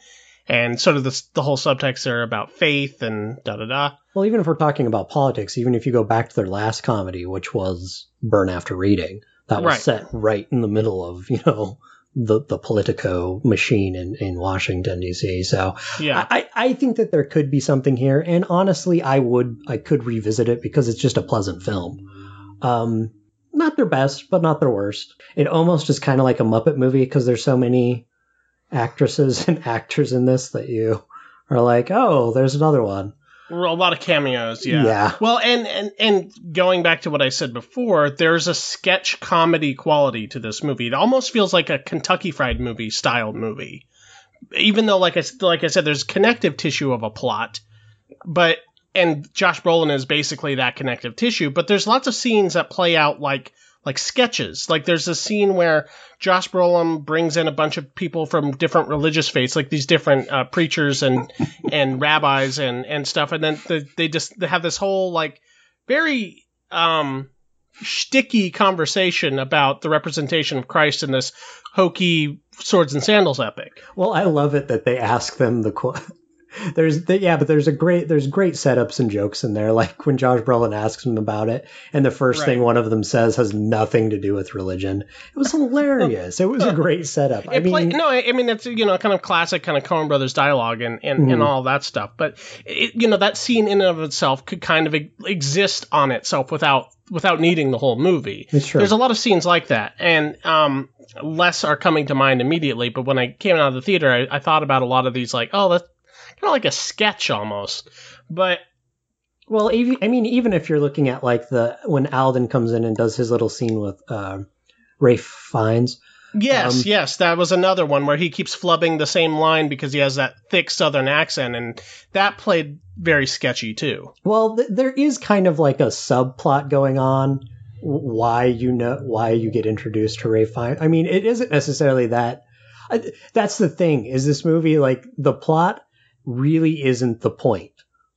and sort of the the whole subtext there about faith and da da da. Well, even if we're talking about politics, even if you go back to their last comedy, which was Burn After Reading, that was Right. set right in the middle of, you know, the, the Politico machine in, in Washington, D C. So Yeah. I, I think that there could be something here. And honestly, I would, I could revisit it because it's just a pleasant film. Um, not their best, but not their worst. It almost is kind of like a Muppet movie because there's so many actresses and actors in this that you are like, oh, there's another one. A lot of cameos, yeah. Yeah. Well, and, and and going back to what I said before, there's a sketch comedy quality to this movie. It almost feels like a Kentucky Fried Movie styled movie, even though, like I like I said, there's connective tissue of a plot, but and Josh Brolin is basically that connective tissue. But there's lots of scenes that play out like like sketches. Like there's a scene where Josh Brolin brings in a bunch of people from different religious faiths, like these different uh, preachers and and rabbis and, and stuff, and then the, they just they have this whole like very um, shticky conversation about the representation of Christ in this hokey swords and sandals epic. Well, I love it that they ask them the qu- there's the, yeah, but there's a great there's great setups and jokes in there. Like when Josh Brolin asks them about it, and the first Right. thing one of them says has nothing to do with religion. It was hilarious. It was a great setup. I It play, mean, no, I I mean it's you know kind of classic kind of Coen Brothers dialogue and and, and Mhm. all that stuff. But it, you know that scene in and of itself could kind of e- exist on itself without without needing the whole movie. It's true. There's a lot of scenes like that, and um, less are coming to mind immediately. But when I came out of the theater, I, I thought about a lot of these like, oh, that's kind of like a sketch almost. But well, even, I mean, even if you're looking at like the when Alden comes in and does his little scene with uh, Rafe Fiennes. yes, Um, yes, that was another one where he keeps flubbing the same line because he has that thick Southern accent, and that played very sketchy too. Well, th- there is kind of like a subplot going on. w- Why you know why you get introduced to Ray Fiennes. I mean, it isn't necessarily that. I, that's the thing. Is this movie like the plot really isn't the point?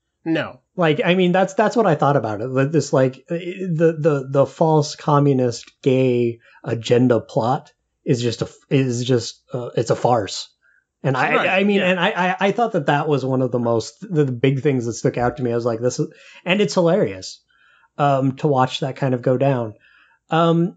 No. Like, I mean, that's that's what I thought about it. That This like the the the false communist gay agenda plot is just a is just uh, it's a farce. And I, Right, I mean, yeah. and I, I, I thought that that was one of the most the, the big things that stuck out to me. I was like, this is, and it's hilarious, um, to watch that kind of go down. Um,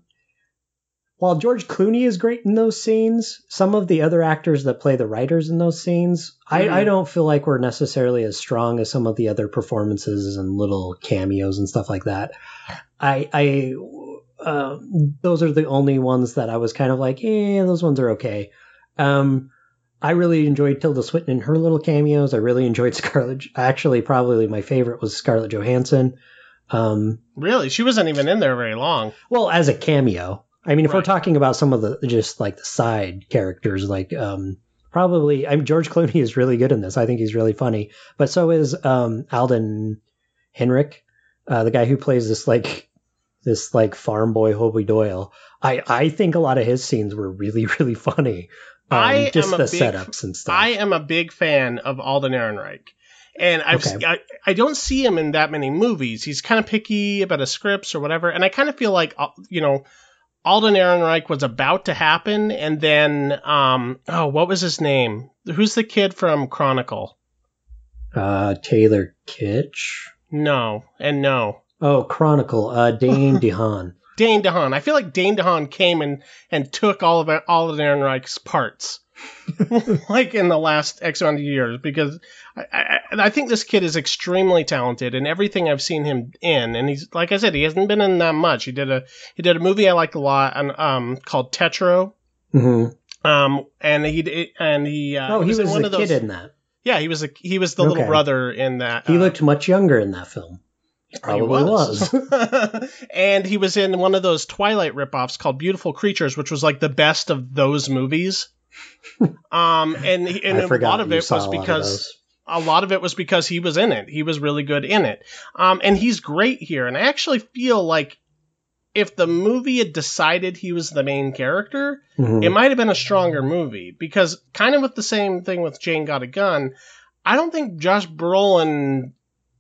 while George Clooney is great in those scenes, some of the other actors that play the writers in those scenes, Mhm. I, I don't feel like we're necessarily as strong as some of the other performances and little cameos and stuff like that. I, I, uh, those are the only ones that I was kind of like, eh, those ones are okay. Um, I really enjoyed Tilda Swinton and her little cameos. I really enjoyed Scarlett. Actually, probably my favorite was Scarlett Johansson. Um, Really? She wasn't even in there very long. well, as a cameo. I mean, if we're Right. talking about some of the just like the side characters, like um, probably, I mean, George Clooney is really good in this. I think he's really funny, but so is um, Alden Henrik, uh, the guy who plays this like this like farm boy Hobie Doyle. I I think a lot of his scenes were really really funny. Um, I just am a the big- setups and stuff. I am a big fan of Alden Ehrenreich. And I've Okay. I, I don't see him in that many movies. He's kind of picky about his scripts or whatever. And I kind of feel like, uh, you know, Alden Ehrenreich was about to happen. And then, um, oh, what was his name? Who's the kid from Chronicle? Uh, Taylor Kitsch. No, and no. Oh, Chronicle. Uh, Dane DeHaan. Dane DeHaan. I feel like Dane DeHaan came and, and took all of Alden Ehrenreich's parts. like in the last X amount of years, because I, I, I think this kid is extremely talented in everything I've seen him in, and he's like I said, he hasn't been in that much. He did a he did a movie I liked a lot, and um called Tetro, hmm um and he and he uh, Oh, he was, in one a of those. kid in that. Yeah, he was a he was the little Okay. brother in that. He uh, looked much younger in that film. He Probably was. and he was in one of those Twilight ripoffs called Beautiful Creatures, which was like the best of those movies. um, and he- and I a forgot lot of you it saw was a lot of because those. a lot of it was because he was in it. He was really good in it. Um, and he's great here. And I actually feel like if the movie had decided he was the main character, Mhm. it might have been a stronger movie. Because kind of with the same thing with Jane Got a Gun, I don't think Josh Brolin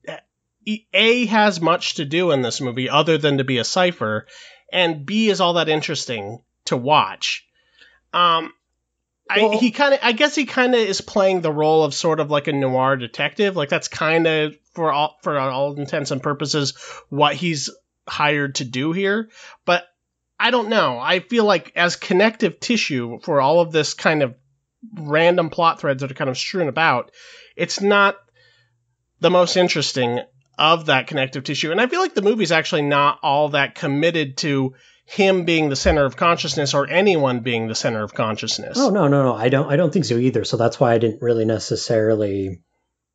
A has much to do in this movie other than to be a cipher, and B is all that interesting to watch. Um, I, Well- he kind of, I guess he kind of is playing the role of sort of like a noir detective. Like that's kind of for all for all intents and purposes what he's hired to do here. But I don't know. I feel like as connective tissue for all of this kind of random plot threads that are kind of strewn about, it's not the most interesting of that connective tissue. And I feel like the movie's actually not all that committed to him being the center of consciousness or anyone being the center of consciousness. Oh no, no, no. I don't. I don't think so either. So that's why I didn't really necessarily.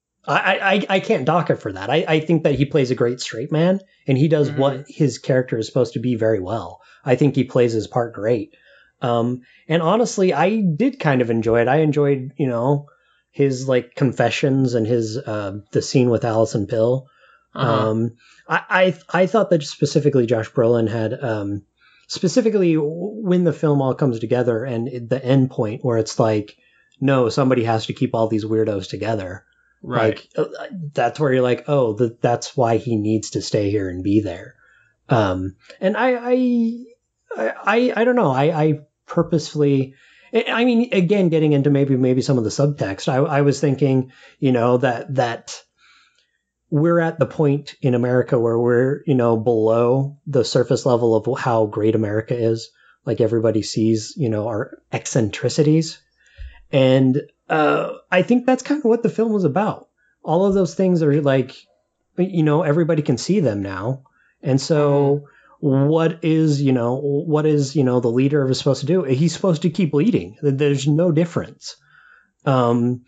I I, I can't dock it for that. I, I think that he plays a great straight man, and he does Mhm. what his character is supposed to be very well. I think he plays his part great. Um, and honestly, I did kind of enjoy it. I enjoyed, you know, his like confessions and his uh, the scene with Alison Pill. Uh-huh. Um, I, I I thought that specifically Josh Brolin had um, specifically when the film all comes together and it, the end point where it's like, no, somebody has to keep all these weirdos together. Right. Like uh, that's where you're like, oh, the, that's why he needs to stay here and be there. Um, and I I I I don't know. I, I purposefully. I mean, again, getting into maybe maybe some of the subtext. I, I was thinking, you know, that that. We're at the point in America where we're, you know, below the surface level of how great America is. Like everybody sees, you know, our eccentricities. And uh, I think that's kind of what the film was about. All of those things are like, you know, everybody can see them now. And so what is, you know, what is, you know, the leader of supposed to do? He's supposed to keep leading. There's no difference. Um,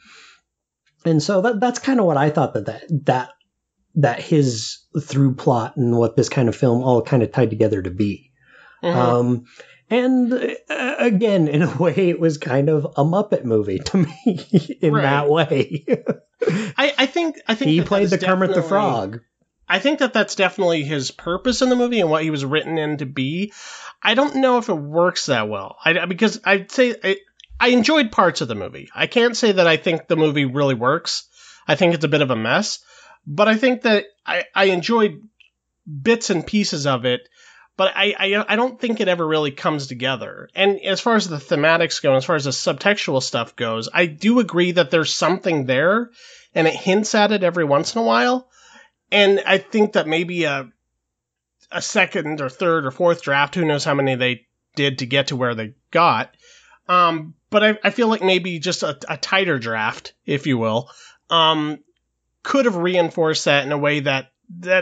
and so that that's kind of what I thought that that, that that his through plot and what this kind of film all kind of tied together to be. Mhm. Um, and uh, again, in a way, it was kind of a Muppet movie to me in Right. that way. I, I think I think He that played that the is Kermit the definitely- Frog. I think that that's definitely his purpose in the movie and what he was written in to be. I don't know if it works that well. I, because I'd say I, I enjoyed parts of the movie. I can't say that I think the movie really works. I think it's a bit of a mess. But I think that I, I enjoyed bits and pieces of it, but I, I I don't think it ever really comes together. And as far as the thematics go, as far as the subtextual stuff goes, I do agree that there's something there, and it hints at it every once in a while. And I think that maybe a a second or third or fourth draft, who knows how many they did to get to where they got. Um, but I, I feel like maybe just a, a tighter draft, if you will, um, could have reinforced that in a way that that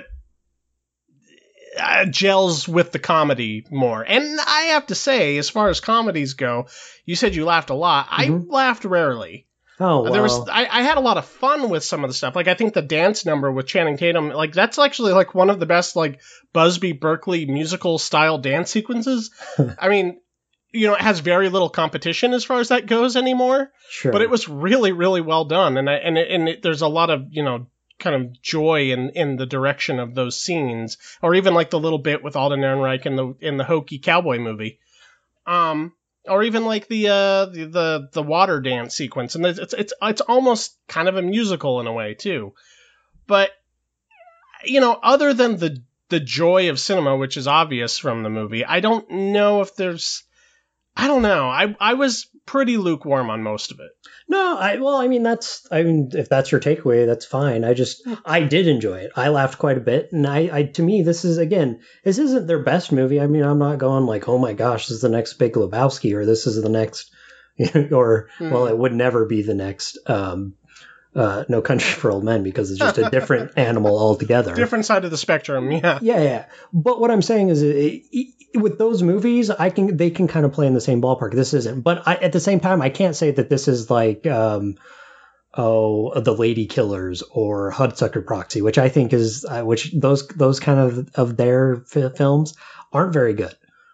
uh, gels with the comedy more. And I have to say, as far as comedies go, you said you laughed a lot. Mhm. I laughed rarely. Oh, wow. There was I, I had a lot of fun with some of the stuff. Like I think the dance number with Channing Tatum, like that's actually like one of the best like Busby Berkeley musical style dance sequences. I mean, you know, it has very little competition as far as that goes anymore. Sure. But it was really, really well done, and I, and it, and it, there's a lot of you know kind of joy in, in the direction of those scenes, or even like the little bit with Alden Ehrenreich in the in the hokey cowboy movie, um, or even like the uh the the, the water dance sequence, and it's it's it's almost kind of a musical in a way too, but you know, other than the the joy of cinema, which is obvious from the movie, I don't know if there's. I don't know. I I was pretty lukewarm on most of it. No, I well, I mean that's I mean if that's your takeaway, that's fine. I just I did enjoy it. I laughed quite a bit, and I, I to me this is again this isn't their best movie. I mean I'm not going like oh my gosh this is the next Big Lebowski or this is the next or Hmm. well it would never be the next um, uh, No Country for Old Men because it's just a different animal altogether. Different side of the spectrum, yeah. Yeah, yeah. But what I'm saying is, it, it, with those movies, I can they can kind of play in the same ballpark. This isn't, but I, at the same time, I can't say that this is like, um, oh, The Lady Killers or Hudsucker Proxy, which I think is, uh, which those those kind of of their fi- films aren't very good.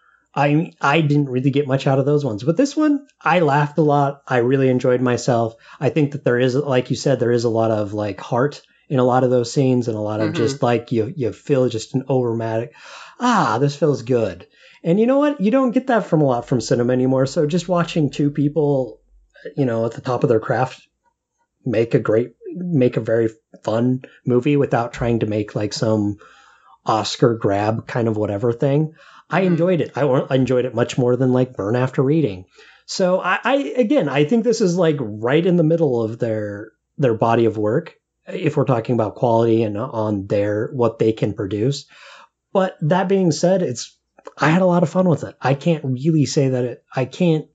I I didn't really get much out of those ones, but this one I laughed a lot. I really enjoyed myself. I think that there is, like you said, there is a lot of like heart in a lot of those scenes, and a lot of Mhm. just like you you feel just an overmatic, ah, this feels good. And you know what? You don't get that from a lot from cinema anymore. So just watching two people, you know, at the top of their craft make a great, make a very fun movie without trying to make like some Oscar grab kind of whatever thing. I Mhm. enjoyed it. I, I enjoyed it much more than like Burn After Reading. So I, I again, I think this is like right in the middle of their their body of work, if we're talking about quality and on their what they can produce. But that being said, it's I had a lot of fun with it. I can't really say that it. I can't.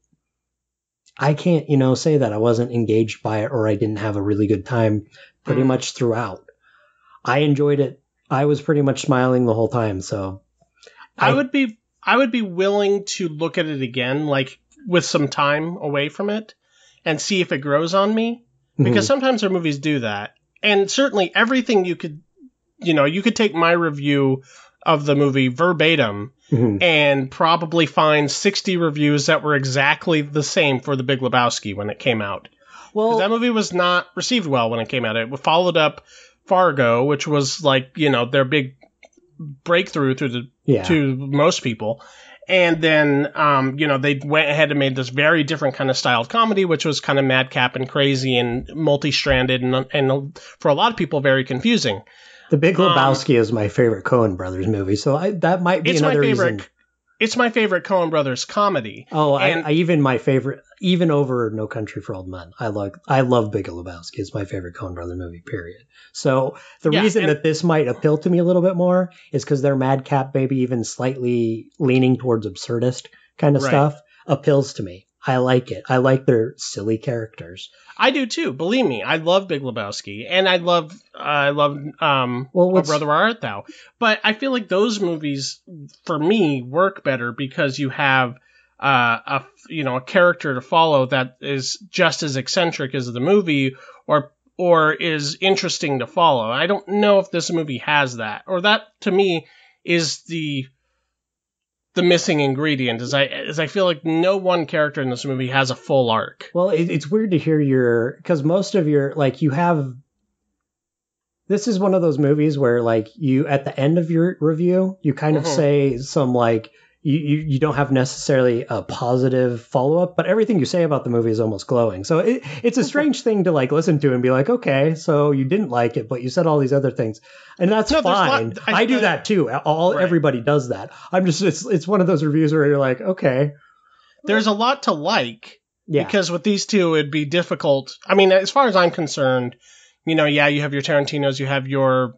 I can't, you know, say that I wasn't engaged by it or I didn't have a really good time pretty mm. much throughout. I enjoyed it. I was pretty much smiling the whole time. So I, I would be I would be willing to look at it again, like with some time away from it and see if it grows on me. Because mm-hmm. sometimes their movies do that. And certainly everything you could, you know, you could take my review of the movie verbatim mm-hmm. and probably find sixty reviews that were exactly the same for The Big Lebowski when it came out. Well, that movie was not received well when it came out. It followed up Fargo, which was like, you know, their big breakthrough to the yeah. to most people. And then, um, you know, they went ahead and made this very different kind of styled comedy, which was kind of madcap and crazy and multi-stranded and, and for a lot of people, very confusing. The Big Lebowski um, is my favorite Coen Brothers movie, so I, that might be it's another my favorite, reason. It's my favorite Coen Brothers comedy. Oh, and, I, I even my favorite, even over No Country for Old Men. I like, I love Big Lebowski. It's my favorite Coen Brothers movie. Period. So the yeah, reason and, that this might appeal to me a little bit more is because their madcap, maybe even slightly leaning towards absurdist kind of right. stuff, appeals to me. I like it. I like their silly characters. I do too. Believe me, I love Big Lebowski, and I love, uh, I love, um, well, Oh Brother, Where Art Thou? But I feel like those movies, for me, work better because you have, uh, a you know a character to follow that is just as eccentric as the movie, or or is interesting to follow. I don't know if this movie has that, or that to me is the. The missing ingredient is I is I feel like no one character in this movie has a full arc. Well, it, it's weird to hear your because most of your like you have. This is one of those movies where like you at the end of your review you kind of mm-hmm. say some like you, you you don't have necessarily a positive follow up, but everything you say about the movie is almost glowing. So it, it's a strange thing to like listen to and be like, okay, so you didn't like it, but you said all these other things, and that's no, fine. Lot, I, I do I, that too. All right. Everybody does that. I'm just it's it's one of those reviews where you're like, okay, there's a lot to like. Yeah. Because with these two, it'd be difficult. I mean, as far as I'm concerned, you know, yeah, you have your Tarantinos, you have your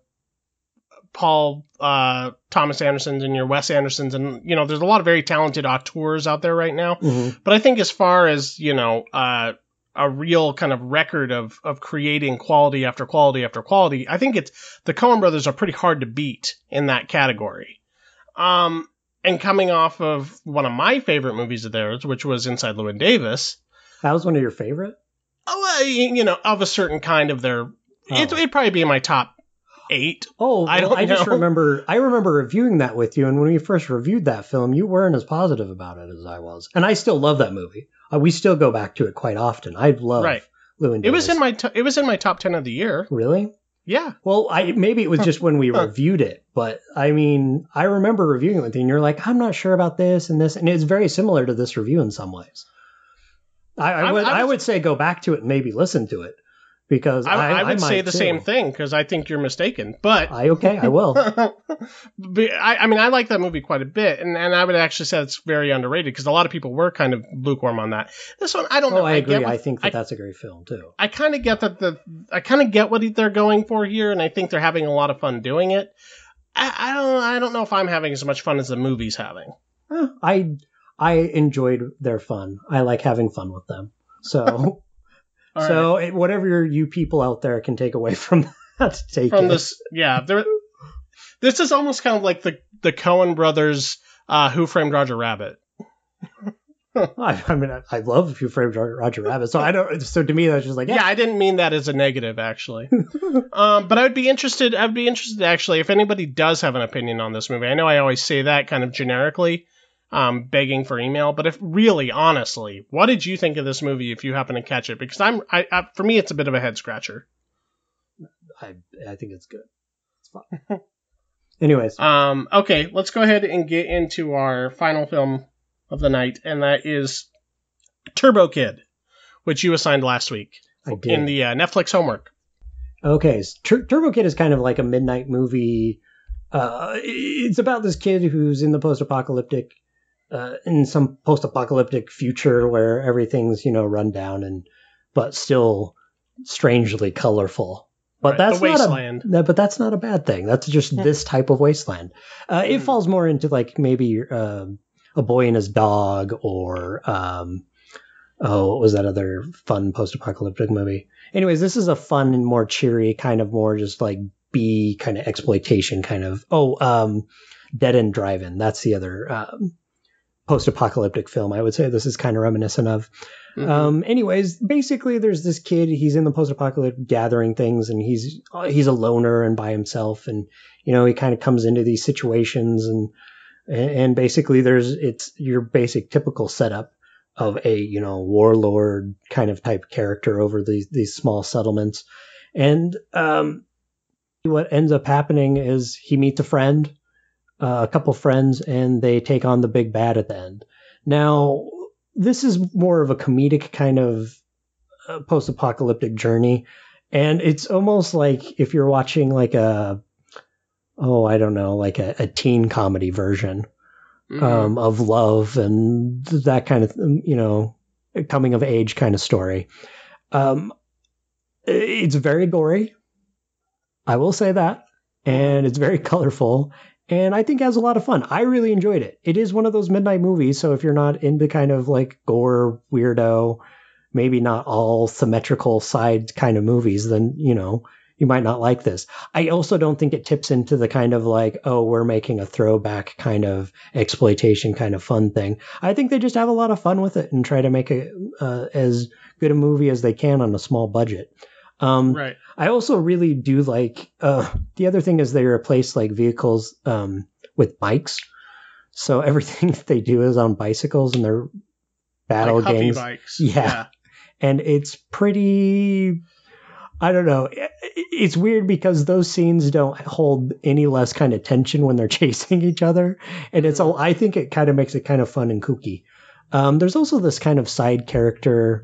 Paul uh, Thomas Andersons and your Wes Andersons, and you know, there's a lot of very talented auteurs out there right now. Mm-hmm. But I think as far as you know, uh, a real kind of record of of creating quality after quality after quality, I think it's the Coen Brothers are pretty hard to beat in that category. Um, and coming off of one of my favorite movies of theirs, which was Inside Llewyn Davis, that was one of your favorite. Oh, uh, you know, of a certain kind of their, oh. it, it'd probably be in my top. Eight. Oh, I don't. I just know. remember. I remember reviewing that with you, and when we first reviewed that film, you weren't as positive about it as I was, and I still love that movie. Uh, we still go back to it quite often. I love right. Llewyn Davis. It was in my. T- it was in my top ten of the year. Really? Yeah. Well, I maybe it was just when we huh. reviewed it, but I mean, I remember reviewing it with you, and you're like, I'm not sure about this and this, and it's very similar to this review in some ways. I, I, I would. I, was, I would say go back to it and maybe listen to it. Because I, I, I would I say the too. same thing because I think you're mistaken. But I okay, I will. but I, I mean, I like that movie quite a bit, and, and I would actually say it's very underrated because a lot of people were kind of lukewarm on that. This one, I don't oh, know. I, I agree. What, I think that I, that's a great film too. I kind of get that the I kind of get what they're going for here, and I think they're having a lot of fun doing it. I, I don't I don't know if I'm having as much fun as the movie's having. Eh, I I enjoyed their fun. I like having fun with them. So. All so right. it, whatever you people out there can take away from that, take from it. this. Yeah, there, this is almost kind of like the the Coen Brothers, uh, Who Framed Roger Rabbit. I, I mean, I, I love Who Framed Roger Rabbit. So I don't. So to me, that's just like yeah. yeah I didn't mean that as a negative, actually. um, but I would be interested. I'd be interested actually if anybody does have an opinion on this movie. I know I always say that kind of generically. Um, begging for email, but if really, honestly, what did you think of this movie if you happen to catch it? Because I'm, I, I for me, it's a bit of a head scratcher. I, I think it's good. It's fun. Anyways, um, okay, let's go ahead and get into our final film of the night, and that is Turbo Kid, which you assigned last week I did. in the uh, Netflix homework. Okay, so Tur- Turbo Kid is kind of like a midnight movie. Uh, it's about this kid who's in the post-apocalyptic uh, in some post-apocalyptic future where everything's, you know, run down and but still strangely colorful. But Right, that's the not wasteland. a no, but that's not a bad thing. That's just this type of wasteland. Uh, it Mhm. falls more into like maybe uh, A Boy and His Dog, or um, oh, what was that other fun post-apocalyptic movie? Anyways, this is a fun and more cheery kind of more just like B kind of exploitation kind of. Oh, um, Dead End Drive-In. That's the other um, post-apocalyptic film I would say this is kind of reminiscent of. Mhm. Um, anyways, basically, there's this kid. He's in the post-apocalypse gathering things, and he's he's a loner and by himself. And you know, he kind of comes into these situations, and and basically, there's it's your basic typical setup of a you know warlord kind of type character over these these small settlements. And um, what ends up happening is he meets a friend, uh, a couple friends, and they take on the big bad at the end. Now, this is more of a comedic kind of uh, post-apocalyptic journey, and it's almost like if you're watching like a oh I don't know like a, a teen comedy version Mhm. um, of love and that kind of you know coming of age kind of story. Um, it's very gory, I will say that, and it's very colorful. And I think it has a lot of fun. I really enjoyed it. It is one of those midnight movies, so if you're not into kind of like gore, weirdo, maybe not all symmetrical side kind of movies, then, you know, you might not like this. I also don't think it tips into the kind of like, oh, we're making a throwback kind of exploitation kind of fun thing. I think they just have a lot of fun with it and try to make it uh, as good a movie as they can on a small budget. Um, Right. I also really do like uh, the other thing is they replace like vehicles um, with bikes, so everything that they do is on bicycles and they're battle Like Huffy gangs. bikes. Yeah. And it's pretty. I don't know. It- It's weird because those scenes don't hold any less kind of tension when they're chasing each other, and it's all. I think it kind of makes it kind of fun and kooky. Um, there's also this kind of side character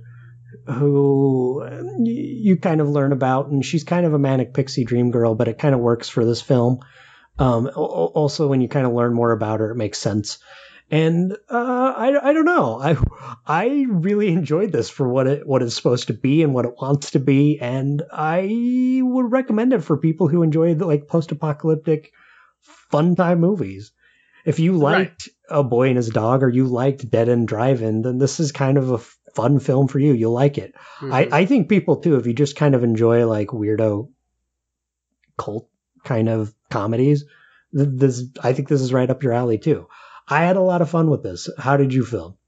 who um, y- you kind of learn about, and she's kind of a manic pixie dream girl, but it kind of works for this film. Um, al- al- also, when you kind of learn more about her, it makes sense. And uh, I, I don't know. I I really enjoyed this for what it what it's supposed to be and what it wants to be, and I would recommend it for people who enjoy the like post apocalyptic fun time movies. If you Right. liked A Boy and His Dog or you liked Dead End Drive-In, then this is kind of a fun film for you. You'll like it. Mhm. I, I think people too, if you just kind of enjoy like weirdo cult kind of comedies, th- this I think this is right up your alley too. I had a lot of fun with this. How did you feel?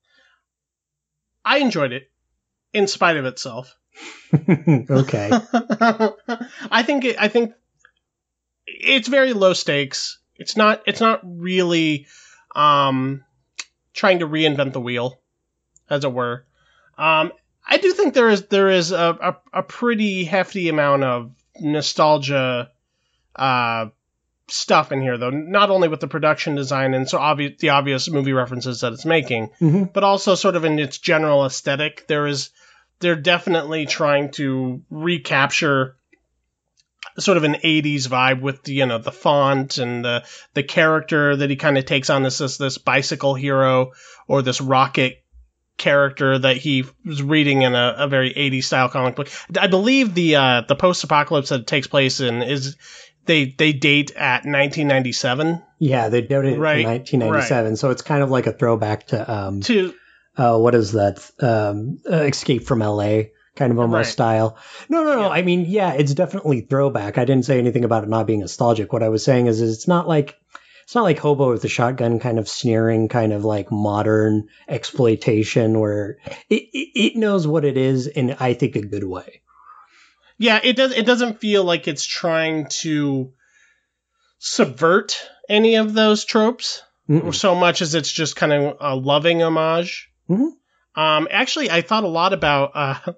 I enjoyed it in spite of itself. Okay. I think it, I think it's very low stakes. It's not it's not really um, trying to reinvent the wheel, as it were. Um, I do think there is there is a, a, a pretty hefty amount of nostalgia uh, stuff in here, though. Not only with the production design and so obvious the obvious movie references that it's making, Mhm. but also sort of in its general aesthetic. There is they're definitely trying to recapture sort of an eighties vibe with the, you know, the font and the the character that he kind of takes on, this this this bicycle hero or this rocket character that he was reading in a, a very eighties style comic book. I believe the uh, the post apocalypse that it takes place in is they they date at nineteen ninety-seven. Yeah, they did it Right, in nineteen ninety-seven, so it's kind of like a throwback to um, To uh, what is that? Um, uh, Escape from L A kind of almost Right. style. No, no, no. Yeah. I mean, yeah, it's definitely throwback. I didn't say anything about it not being nostalgic. What I was saying is, is it's not like it's not like Hobo with the Shotgun kind of sneering, kind of like modern exploitation where it, it, it knows what it is in, I think, a good way. yeah, it does. It doesn't feel like it's trying to subvert any of those tropes Mm-mm. so much as it's just kind of a loving homage. Mhm. Um, actually, I thought a lot about uh,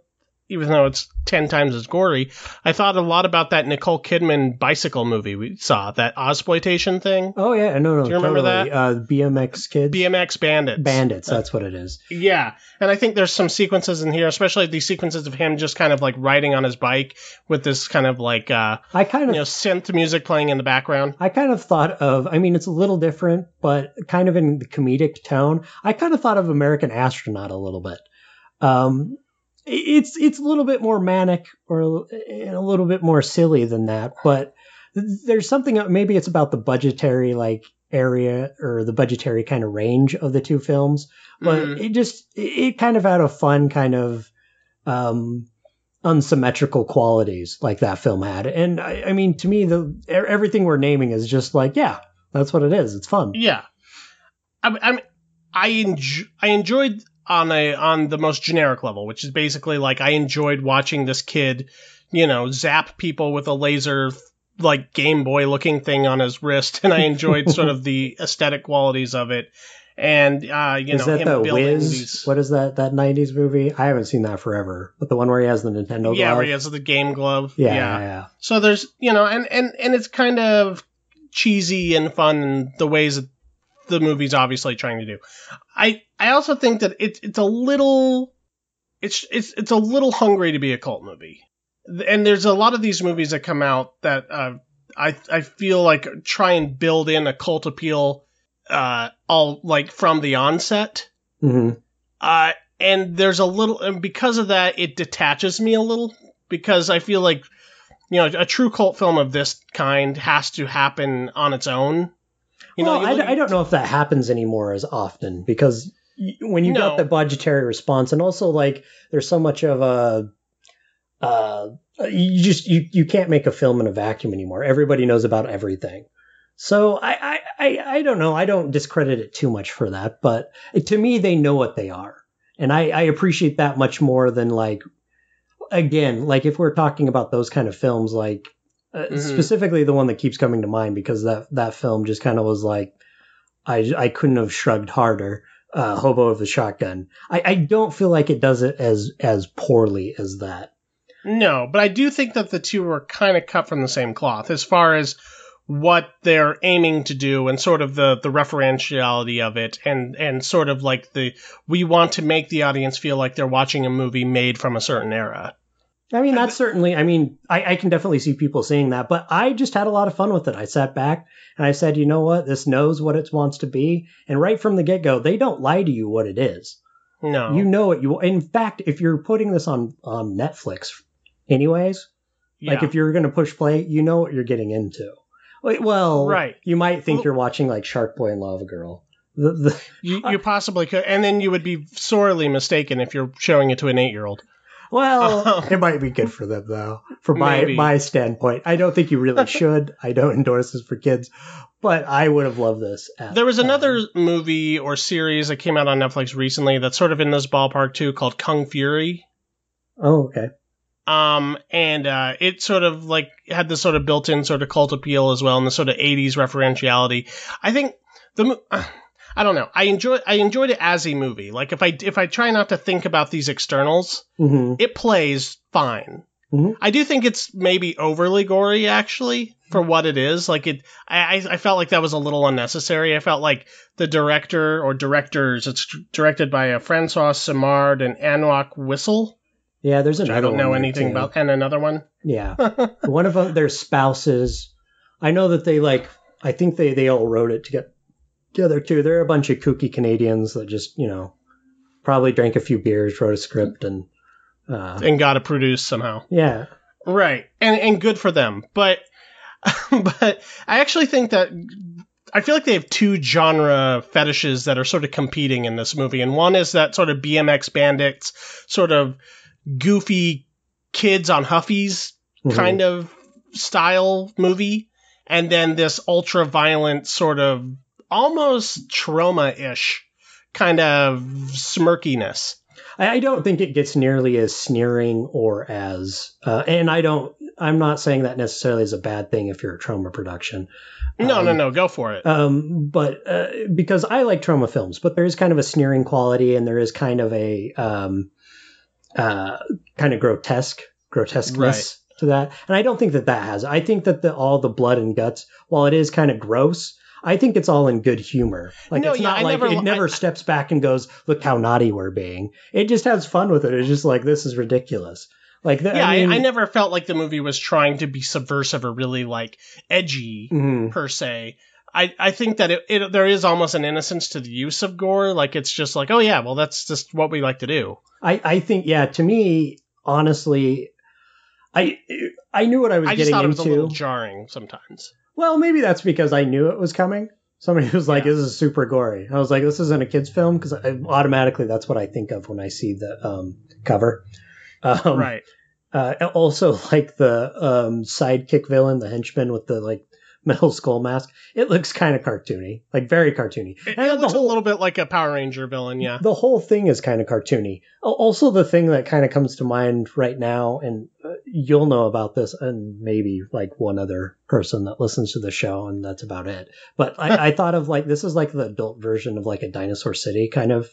even though it's ten times as gory. I thought a lot about that Nicole Kidman bicycle movie we saw, that Ozploitation thing. Oh, yeah. No, no, Do you remember totally. that? Uh, B M X Kids? B M X Bandits. Bandits, that's what it is. Yeah, and I think there's some sequences in here, especially these sequences of him just kind of like riding on his bike with this kind of like uh, I kind of, you know, synth music playing in the background. I kind of thought of, I mean, it's a little different, but kind of in the comedic tone. I kind of thought of American Astronaut a little bit. Um, it's it's a little bit more manic or a little bit more silly than that, but there's something, maybe it's about the budgetary like area or the budgetary kind of range of the two films, but mm-hmm. it just it kind of had a fun kind of um, unsymmetrical qualities like that film had, and I, I mean to me the everything we're naming is just like, yeah, that's what it is. It's fun. Yeah, I I I, enjo- I enjoyed. On a on the most generic level, which is basically like I enjoyed watching this kid, you know, zap people with a laser like Game Boy looking thing on his wrist, and I enjoyed sort of the aesthetic qualities of it. And uh, you is know, that him the building Wiz? These... What is that? That nineties movie? I haven't seen that forever, but the one where he has the Nintendo yeah, glove. where he has the game glove. Yeah, yeah. yeah, yeah. So there's you know, and and and it's kind of cheesy and fun in the ways that the movie's obviously trying to do. I I also think that it's it's a little it's it's it's a little hungry to be a cult movie. And there's a lot of these movies that come out that uh, I I feel like try and build in a cult appeal uh all like from the onset. Mm-hmm. Uh and there's a little and because of that it detaches me a little, because I feel like, you know, a true cult film of this kind has to happen on its own. You well, know, I, look, I don't know if that happens anymore as often, because when you no. got the budgetary response, and also like there's so much of a, uh, you just you, you can't make a film in a vacuum anymore. Everybody knows about everything, so I, I I I don't know. I don't discredit it too much for that, but to me, they know what they are, and I, I appreciate that much more than like, again, like if we're talking about those kind of films, like. Uh, mm-hmm. Specifically the one that keeps coming to mind, because that, that film just kind of was like, I, I couldn't have shrugged harder. Uh, Hobo of the Shotgun. I, I don't feel like it does it as as poorly as that. No, but I do think that the two are kind of cut from the same cloth as far as what they're aiming to do and sort of the, the referentiality of it, and, and sort of like the, we want to make the audience feel like they're watching a movie made from a certain era. I mean, that's certainly, I mean, I, I can definitely see people saying that, but I just had a lot of fun with it. I sat back and I said, you know what? This knows what it wants to be. And right from the get-go, they don't lie to you what it is. No. You know it. You, in fact, if you're putting this on, on Netflix anyways, yeah. like if you're going to push play, you know what you're getting into. Well, right. You might think well, you're watching like Shark Boy and Lava Girl. The, the, you, you possibly could. And then you would be sorely mistaken if you're showing it to an eight-year-old. Well, um, it might be good for them, though, from my, maybe. my standpoint. I don't think you really should. I don't endorse this for kids, but I would have loved this. At, there was another um, movie or series that came out on Netflix recently that's sort of in this ballpark, too, called Kung Fury. Oh, okay. Um, and uh, it sort of like had this sort of built-in sort of cult appeal as well, and the sort of eighties referentiality. I think the... Uh, I don't know. I enjoy. I enjoyed it as a movie. Like if I if I try not to think about these externals, mm-hmm. it plays fine. Mm-hmm. I do think it's maybe overly gory, actually, for what it is. Like it, I I felt like that was a little unnecessary. I felt like the director or directors. It's directed by a Francois Simard and Anouck Whistle. Yeah, there's another. I don't know one anything too. about, and another one. Yeah, one of them. Their spouses. I know that they like. I think they they all wrote it to get. Together too. They're a bunch of kooky Canadians that just, you know, probably drank a few beers, wrote a script, and uh, and got it produced somehow. Yeah, right, and and good for them. But but I actually think that I feel like they have two genre fetishes that are sort of competing in this movie, and one is that sort of B M X Bandits, sort of goofy kids on Huffies mm-hmm. kind of style movie, and then this ultra violent sort of almost trauma-ish kind of smirkiness. I don't think it gets nearly as sneering or as, uh, and I don't, I'm not saying that necessarily is a bad thing if you're a trauma production. No, um, no, no, go for it. Um, but uh, because I like trauma films, but there is kind of a sneering quality, and there is kind of a, um, uh, kind of grotesque, grotesqueness Right. to that. And I don't think that that has. I think that the, all the blood and guts, while it is kind of gross, I think it's all in good humor. Like No, it's yeah, not I like never- it never I- steps back and goes, "Look how naughty we're being." It just has fun with it. It's just like, this is ridiculous. Like the, Yeah, I, mean, I, I never felt like the movie was trying to be subversive or really like edgy Mhm. per se. I, I think that it, it there is almost an innocence to the use of gore. Like it's just like, oh yeah, well that's just what we like to do. I, I think, yeah. To me, honestly, I I knew what I was I just getting thought it was into. a little jarring sometimes. Well, maybe that's because I knew it was coming. Somebody was like, Yeah. "This is super gory." I was like, "This isn't a kids' film," because automatically that's what I think of when I see the um, cover. Um, Right. Uh, also, like the um, sidekick villain, the henchman with the like metal skull mask, it looks kind of cartoony, like very cartoony. It, And it the looks whole a little bit like a Power Ranger villain, yeah. the whole thing is kind of cartoony. Al- Also, the thing that kind of comes to mind right now, and uh, you'll know about this, and maybe like one other person that listens to the show, and that's about it. But I, I thought of like this is like the adult version of like a Dinosaur City kind of.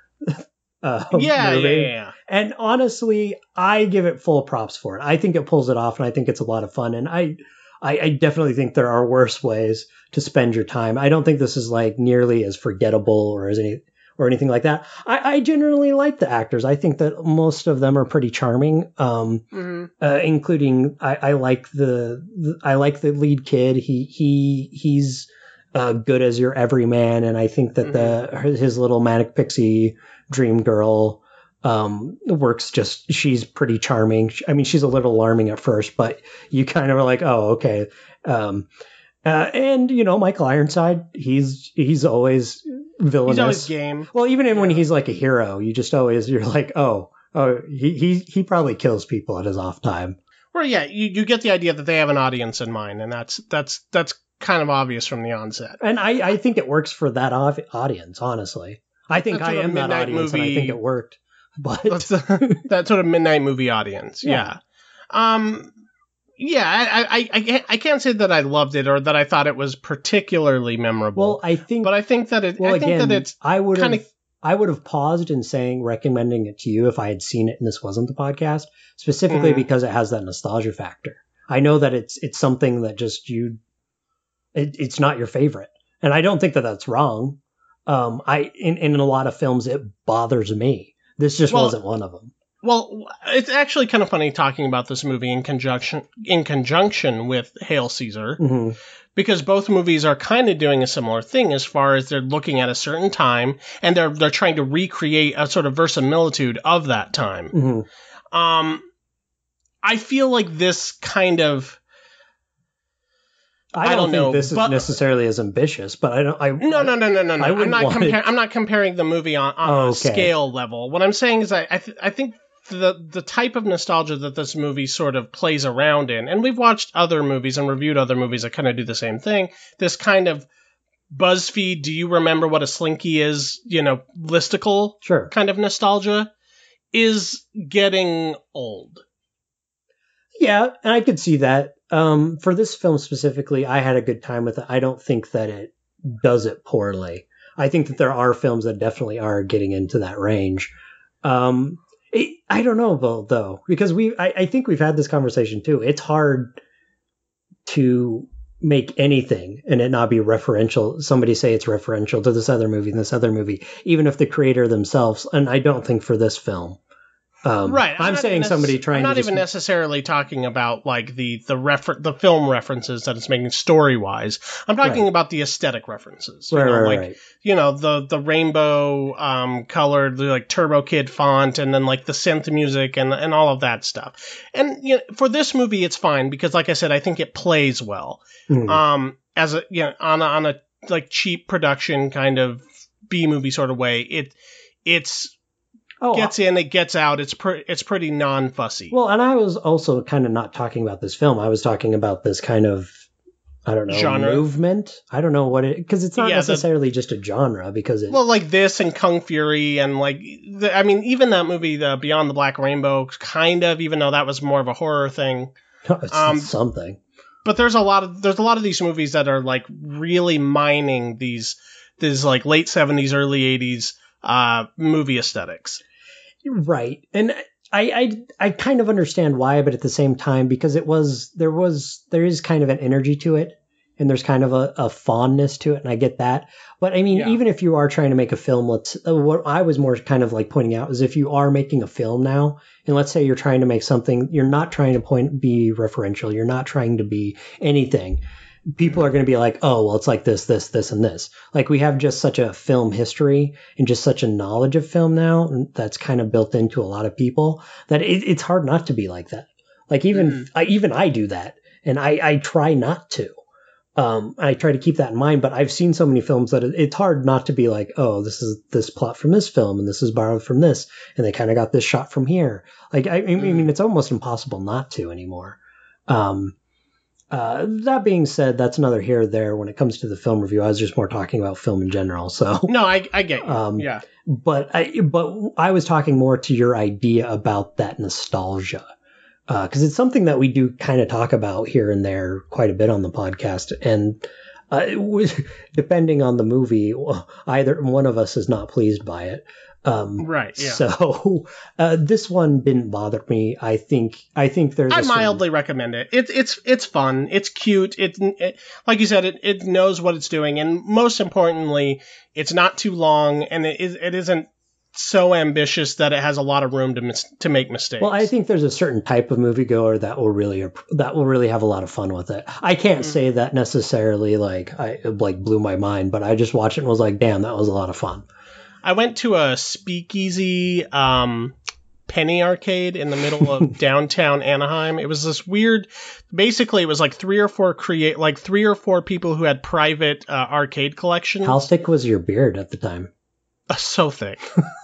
Uh, Yeah, movie. yeah, yeah, yeah. And honestly, I give it full props for it. I think it pulls it off, and I think it's a lot of fun. And I, I, I definitely think there are worse ways to spend your time. I don't think this is like nearly as forgettable or as any or anything like that. I, I generally like the actors. I think that most of them are pretty charming. Um, Mhm. uh, including I, I like the, the I like the lead kid. He he he's uh, good as your everyman, and I think that the his little manic pixie dream girl um, works. Just she's pretty charming. I mean, she's a little alarming at first, but you kind of are like, oh, okay. Um, uh, and you know, Michael Ironside, he's he's always villainous. He's always game. Well, even when Yeah. he's like a hero, you just always you're like, oh, oh, he he he probably kills people at his off time. Well, yeah, you, you get the idea that they have an audience in mind, and that's that's that's kind of obvious from the onset. And I, I think it works for that au- audience, honestly. I think That's I what a am that midnight audience, and I movie- think it worked. But That's the, that sort of midnight movie audience. Yeah. Yeah. Um. Yeah, I, I I can't- I can't say that I loved it or that I thought it was particularly memorable. well, I think. but I think that it. well, I think again, that it's I would have. kinda- I would have paused in saying recommending it to you if I had seen it and this wasn't the podcast, specifically Mhm. because it has that nostalgia factor. I know that it's it's something that just you. It, it's not your favorite, and I don't think that that's wrong. Um, I in in a lot of films it bothers me. This just Well, wasn't one of them. Well, it's actually kind of funny talking about this movie in conjunction in conjunction with Hail Caesar, hmm because both movies are kind of doing a similar thing as far as they're looking at a certain time and they're they're trying to recreate a sort of verisimilitude of that time. hmm Um, I feel like this kind of I I don't, don't think know, this is but- necessarily as ambitious, but I don't. I no, no, no, no, no, no. I I'm wouldn't not want comparing. it- I'm not comparing the movie on, on Oh, a okay. scale level. What I'm saying is, I I, th- I think the the type of nostalgia that this movie sort of plays around in, and we've watched other movies and reviewed other movies that kind of do the same thing. This kind of BuzzFeed, do you remember what a slinky is? You know, listicle Sure. kind of nostalgia is getting old. Yeah, and I could see that. Um, for this film specifically, I had a good time with it. I don't think that it does it poorly. I think that there are films that definitely are getting into that range. Um, it, I don't know though, though, because we, I, I think we've had this conversation too. It's hard to make anything and it not be referential. Somebody say it's referential to this other movie and this other movie, even if the creator themselves. And I don't think for this film. Um, Right. I'm, not saying even somebody necess- trying I'm not to just even necessarily talking about like the the refer- the film references that it's making story wise. I'm talking Right. about the aesthetic references. You right, know, right, like right. you know the the rainbow um, colored like Turbo Kid font, and then like the synth music and and all of that stuff. And you know, for this movie, it's fine because, like I said, I think it plays well. Hmm. Um, as a you know on a, on a like cheap production kind of B movie sort of way. It it's Oh, gets in, it gets out. It's pre- it's pretty non fussy. well, and I was also kind of not talking about this film. I was talking about this kind of, I don't know, Genre? movement. I don't know what it, because it's not Yeah, the- necessarily just a genre. Because it, Well, like this and Kung Fury and like the, I mean, even that movie, the Beyond the Black Rainbow, kind of, even though that was more of a horror thing. it's um, something. But there's a lot of there's a lot of these movies that are like really mining these these like late seventies, early eighties uh, movie aesthetics. Right. And I, I I kind of understand why, but at the same time, because it was there was there is kind of an energy to it, and there's kind of a, a fondness to it, and I get that. But I mean, Yeah. even if you are trying to make a film, let's uh, what I was more kind of like pointing out is if you are making a film now, and let's say you're trying to make something, you're not trying to point be referential, you're not trying to be anything. People are going to be like, oh, well, it's like this, this, this, and this. Like we have just such a film history and just such a knowledge of film now that's kind of built into a lot of people that it, it's hard not to be like that. Like even mm. I, even I do that, and I, I try not to. Um, I try to keep that in mind, but I've seen so many films that it's hard not to be like, oh, this is this plot from this film, and this is borrowed from this, and they kind of got this shot from here. Like I, I mean, it's almost impossible not to anymore. Um, Uh, that being said, that's another here or there when it comes to the film review. I was just more talking about film in general. So no, I, I get you. Um, yeah, but I but I was talking more to your idea about that nostalgia, because uh, it's something that we do kind of talk about here and there quite a bit on the podcast, and uh, it was, depending on the movie, either one of us is not pleased by it. Um, right. Yeah. So uh, this one didn't bother me. I think I think there's. I a certain... mildly recommend it. It's it's it's fun. It's cute. It, it like you said, it, it knows what it's doing, and most importantly, it's not too long, and it is it isn't so ambitious that it has a lot of room to mis- to make mistakes. Well, I think there's a certain type of moviegoer that will really that will really have a lot of fun with it. I can't mm-hmm. say that necessarily like I like blew my mind, but I just watched it and was like, damn, that was a lot of fun. I went to a speakeasy um, penny arcade in the middle of downtown Anaheim. It was this weird. Basically, it was like three or four create, like three or four people who had private uh, arcade collections. How thick was your beard at the time? Uh, so thick.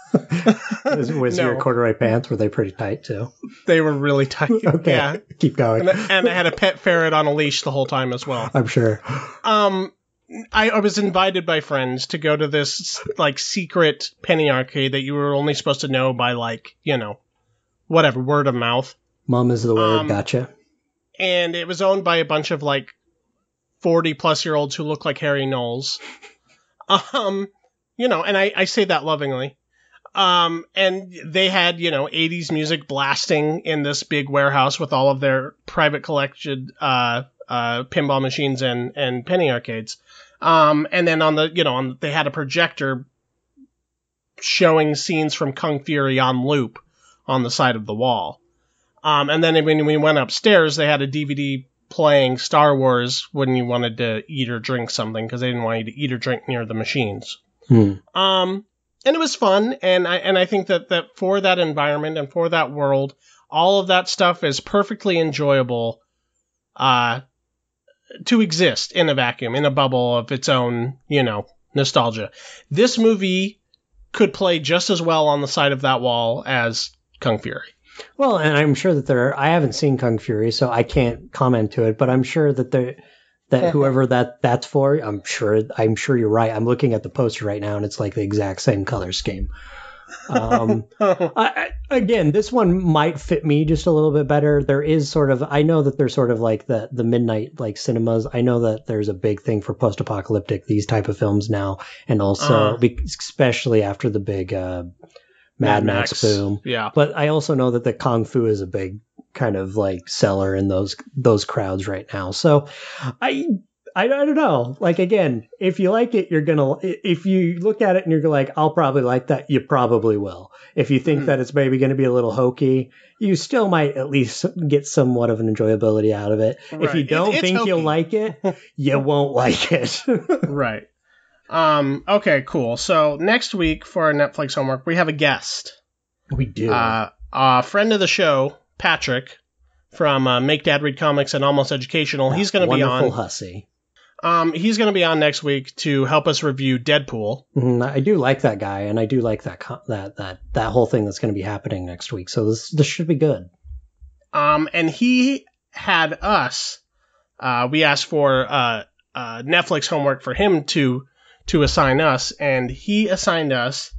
was was no. your corduroy pants, were they pretty tight too? They were really tight. Okay, yeah. Keep going. And, and I had a pet ferret on a leash the whole time as well. I'm sure. Um. I, I was invited by friends to go to this like secret penny arcade that you were only supposed to know by like, you know, whatever, word of mouth. Mom is the word, um, gotcha. And it was owned by a bunch of like forty plus year olds who look like Harry Knowles. Um, you know, and I, I say that lovingly. Um, and they had, you know, eighties music blasting in this big warehouse with all of their private collected uh, uh, pinball machines and, and penny arcades. Um, and then on the, you know, on, they had a projector showing scenes from Kung Fury on loop on the side of the wall. Um, and then when we went upstairs, they had a D V D playing Star Wars when you wanted to eat or drink something, because they didn't want you to eat or drink near the machines. Hmm. Um, and it was fun. And I, and I think that, that for that environment and for that world, all of that stuff is perfectly enjoyable, uh, to exist in a vacuum, in a bubble of its own, you know, nostalgia. This movie could play just as well on the side of that wall as Kung Fury. Well, and I'm sure that there are, I haven't seen Kung Fury, so I can't comment to it, but I'm sure that there, that whoever that that's for, I'm sure, I'm sure you're right. I'm looking at the poster right now and it's like the exact same color scheme. Um, I, I, again, this one might fit me just a little bit better. There is sort of, I know that there's sort of like the, the midnight like cinemas. I know that there's a big thing for post-apocalyptic, these type of films now. And also, uh, especially after the big, uh, Mad, Mad Max. Max boom. Yeah. But I also know that the Kung Fu is a big kind of like seller in those, those crowds right now. So I, I, I don't know. Like, again, if you like it, you're going to, if you look at it and you're like, I'll probably like that, you probably will. If you think mm. that it's maybe going to be a little hokey, you still might at least get somewhat of an enjoyability out of it. Right. If you don't it, think hokey. You'll like it, you won't like it. Right. Um, okay, cool. So next week for our Netflix homework, we have a guest. We do. Uh, a friend of the show, Patrick, from uh, Make Dad Read Comics and Almost Educational. That he's going to be on. Wonderful hussy. Um, he's going to be on next week to help us review Deadpool. Mm, I do like that guy, and I do like that that that that whole thing that's going to be happening next week. So this this should be good. Um, and he had us. Uh, we asked for uh, uh Netflix homework for him to to assign us, and he assigned us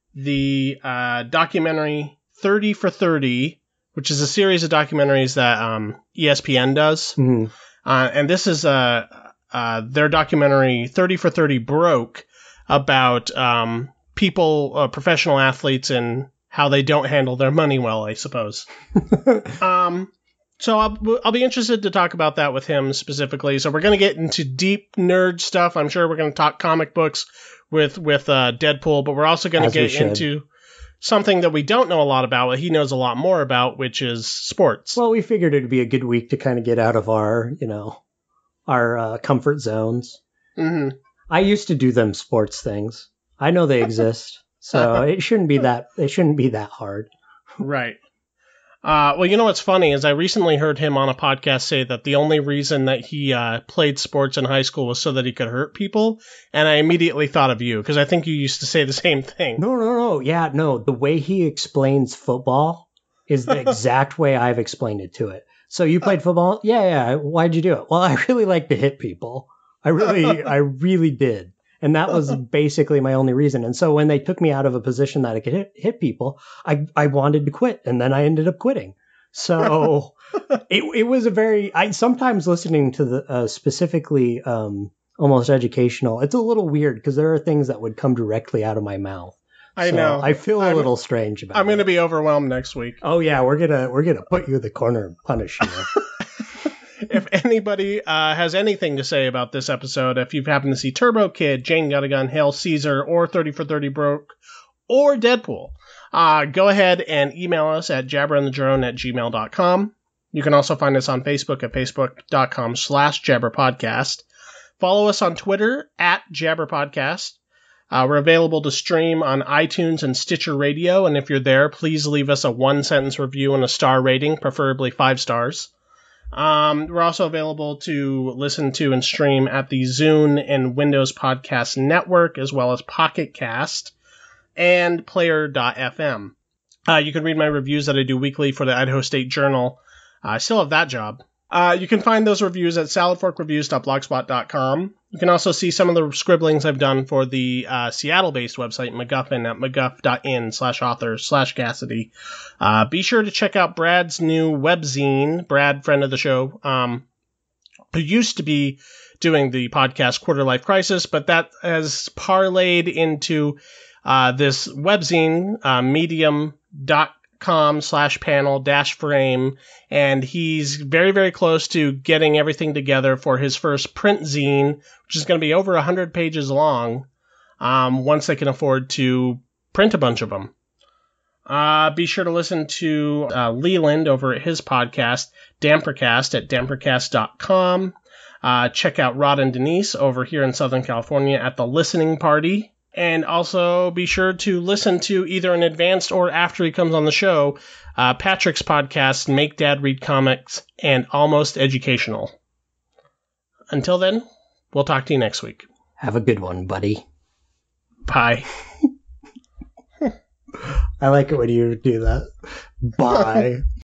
the uh documentary thirty for thirty, which is a series of documentaries that um E S P N does. Mm-hmm. Uh, and this is a. Uh, their documentary thirty for thirty broke about um, people, uh, professional athletes, and how they don't handle their money well, I suppose. um, so I'll, I'll be interested to talk about that with him specifically. So we're going to get into deep nerd stuff. I'm sure we're going to talk comic books with, with uh, Deadpool, but we're also going to get into something that we don't know a lot about, what he knows a lot more about, which is sports. Well, we figured it'd be a good week to kind of get out of our, you know, our uh, comfort zones. Mm-hmm. I used to do them sports things. I know they exist, so it shouldn't be that. It shouldn't be that hard. Right. Uh, well, you know what's funny is I recently heard him on a podcast say that the only reason that he uh, played sports in high school was so that he could hurt people, and I immediately thought of you, because I think you used to say the same thing. No, no, no. Yeah, no. The way he explains football is the exact way I've explained it to it. So you played football? Yeah, yeah. Why'd you do it? Well, I really like to hit people. I really, I really did. And that was basically my only reason. And so when they took me out of a position that I could hit, hit people, I, I wanted to quit. And then I ended up quitting. So it, it was a very, I sometimes listening to the uh, specifically um, almost educational, it's a little weird because there are things that would come directly out of my mouth. I so know. I feel a I'm, little strange about it. I'm going to be overwhelmed next week. Oh yeah, we're gonna we're gonna put you in the corner and punish you. If anybody uh, has anything to say about this episode, if you've happened to see Turbo Kid, Jane Got a Gun, Hail Caesar, or thirty for thirty Broke, or Deadpool, uh, go ahead and email us at jabberandthedrone at gmail dot com. You can also find us on Facebook at facebook.com slash jabberpodcast. Follow us on Twitter at jabberpodcast. Uh, we're available to stream on iTunes and Stitcher Radio, and if you're there, please leave us a one-sentence review and a star rating, preferably five stars. Um, we're also available to listen to and stream at the Zune and Windows Podcast Network, as well as Pocket Cast and Player dot f m. Uh, you can read my reviews that I do weekly for the Idaho State Journal. Uh, I still have that job. Uh, you can find those reviews at salad fork reviews dot blogspot dot com. You can also see some of the scribblings I've done for the uh, Seattle-based website, MacGuffin, at mcguff.in slash author slash Cassidy. Uh, be sure to check out Brad's new webzine, Brad, friend of the show, um, who used to be doing the podcast Quarter Life Crisis, but that has parlayed into uh, this webzine, uh, medium dot com slash panel dash frame, and he's very, very close to getting everything together for his first print zine, which is going to be over one hundred pages long, um, once they can afford to print a bunch of them. Uh, be sure to listen to uh, Leland over at his podcast, Dampercast, at dampercast dot com. Uh, check out Rod and Denise over here in Southern California at The Listening Party. And also be sure to listen to either in advance or after he comes on the show, uh, Patrick's podcast, Make Dad Read Comics, and Almost Educational. Until then, we'll talk to you next week. Have a good one, buddy. Bye. I like it when you do that. Bye.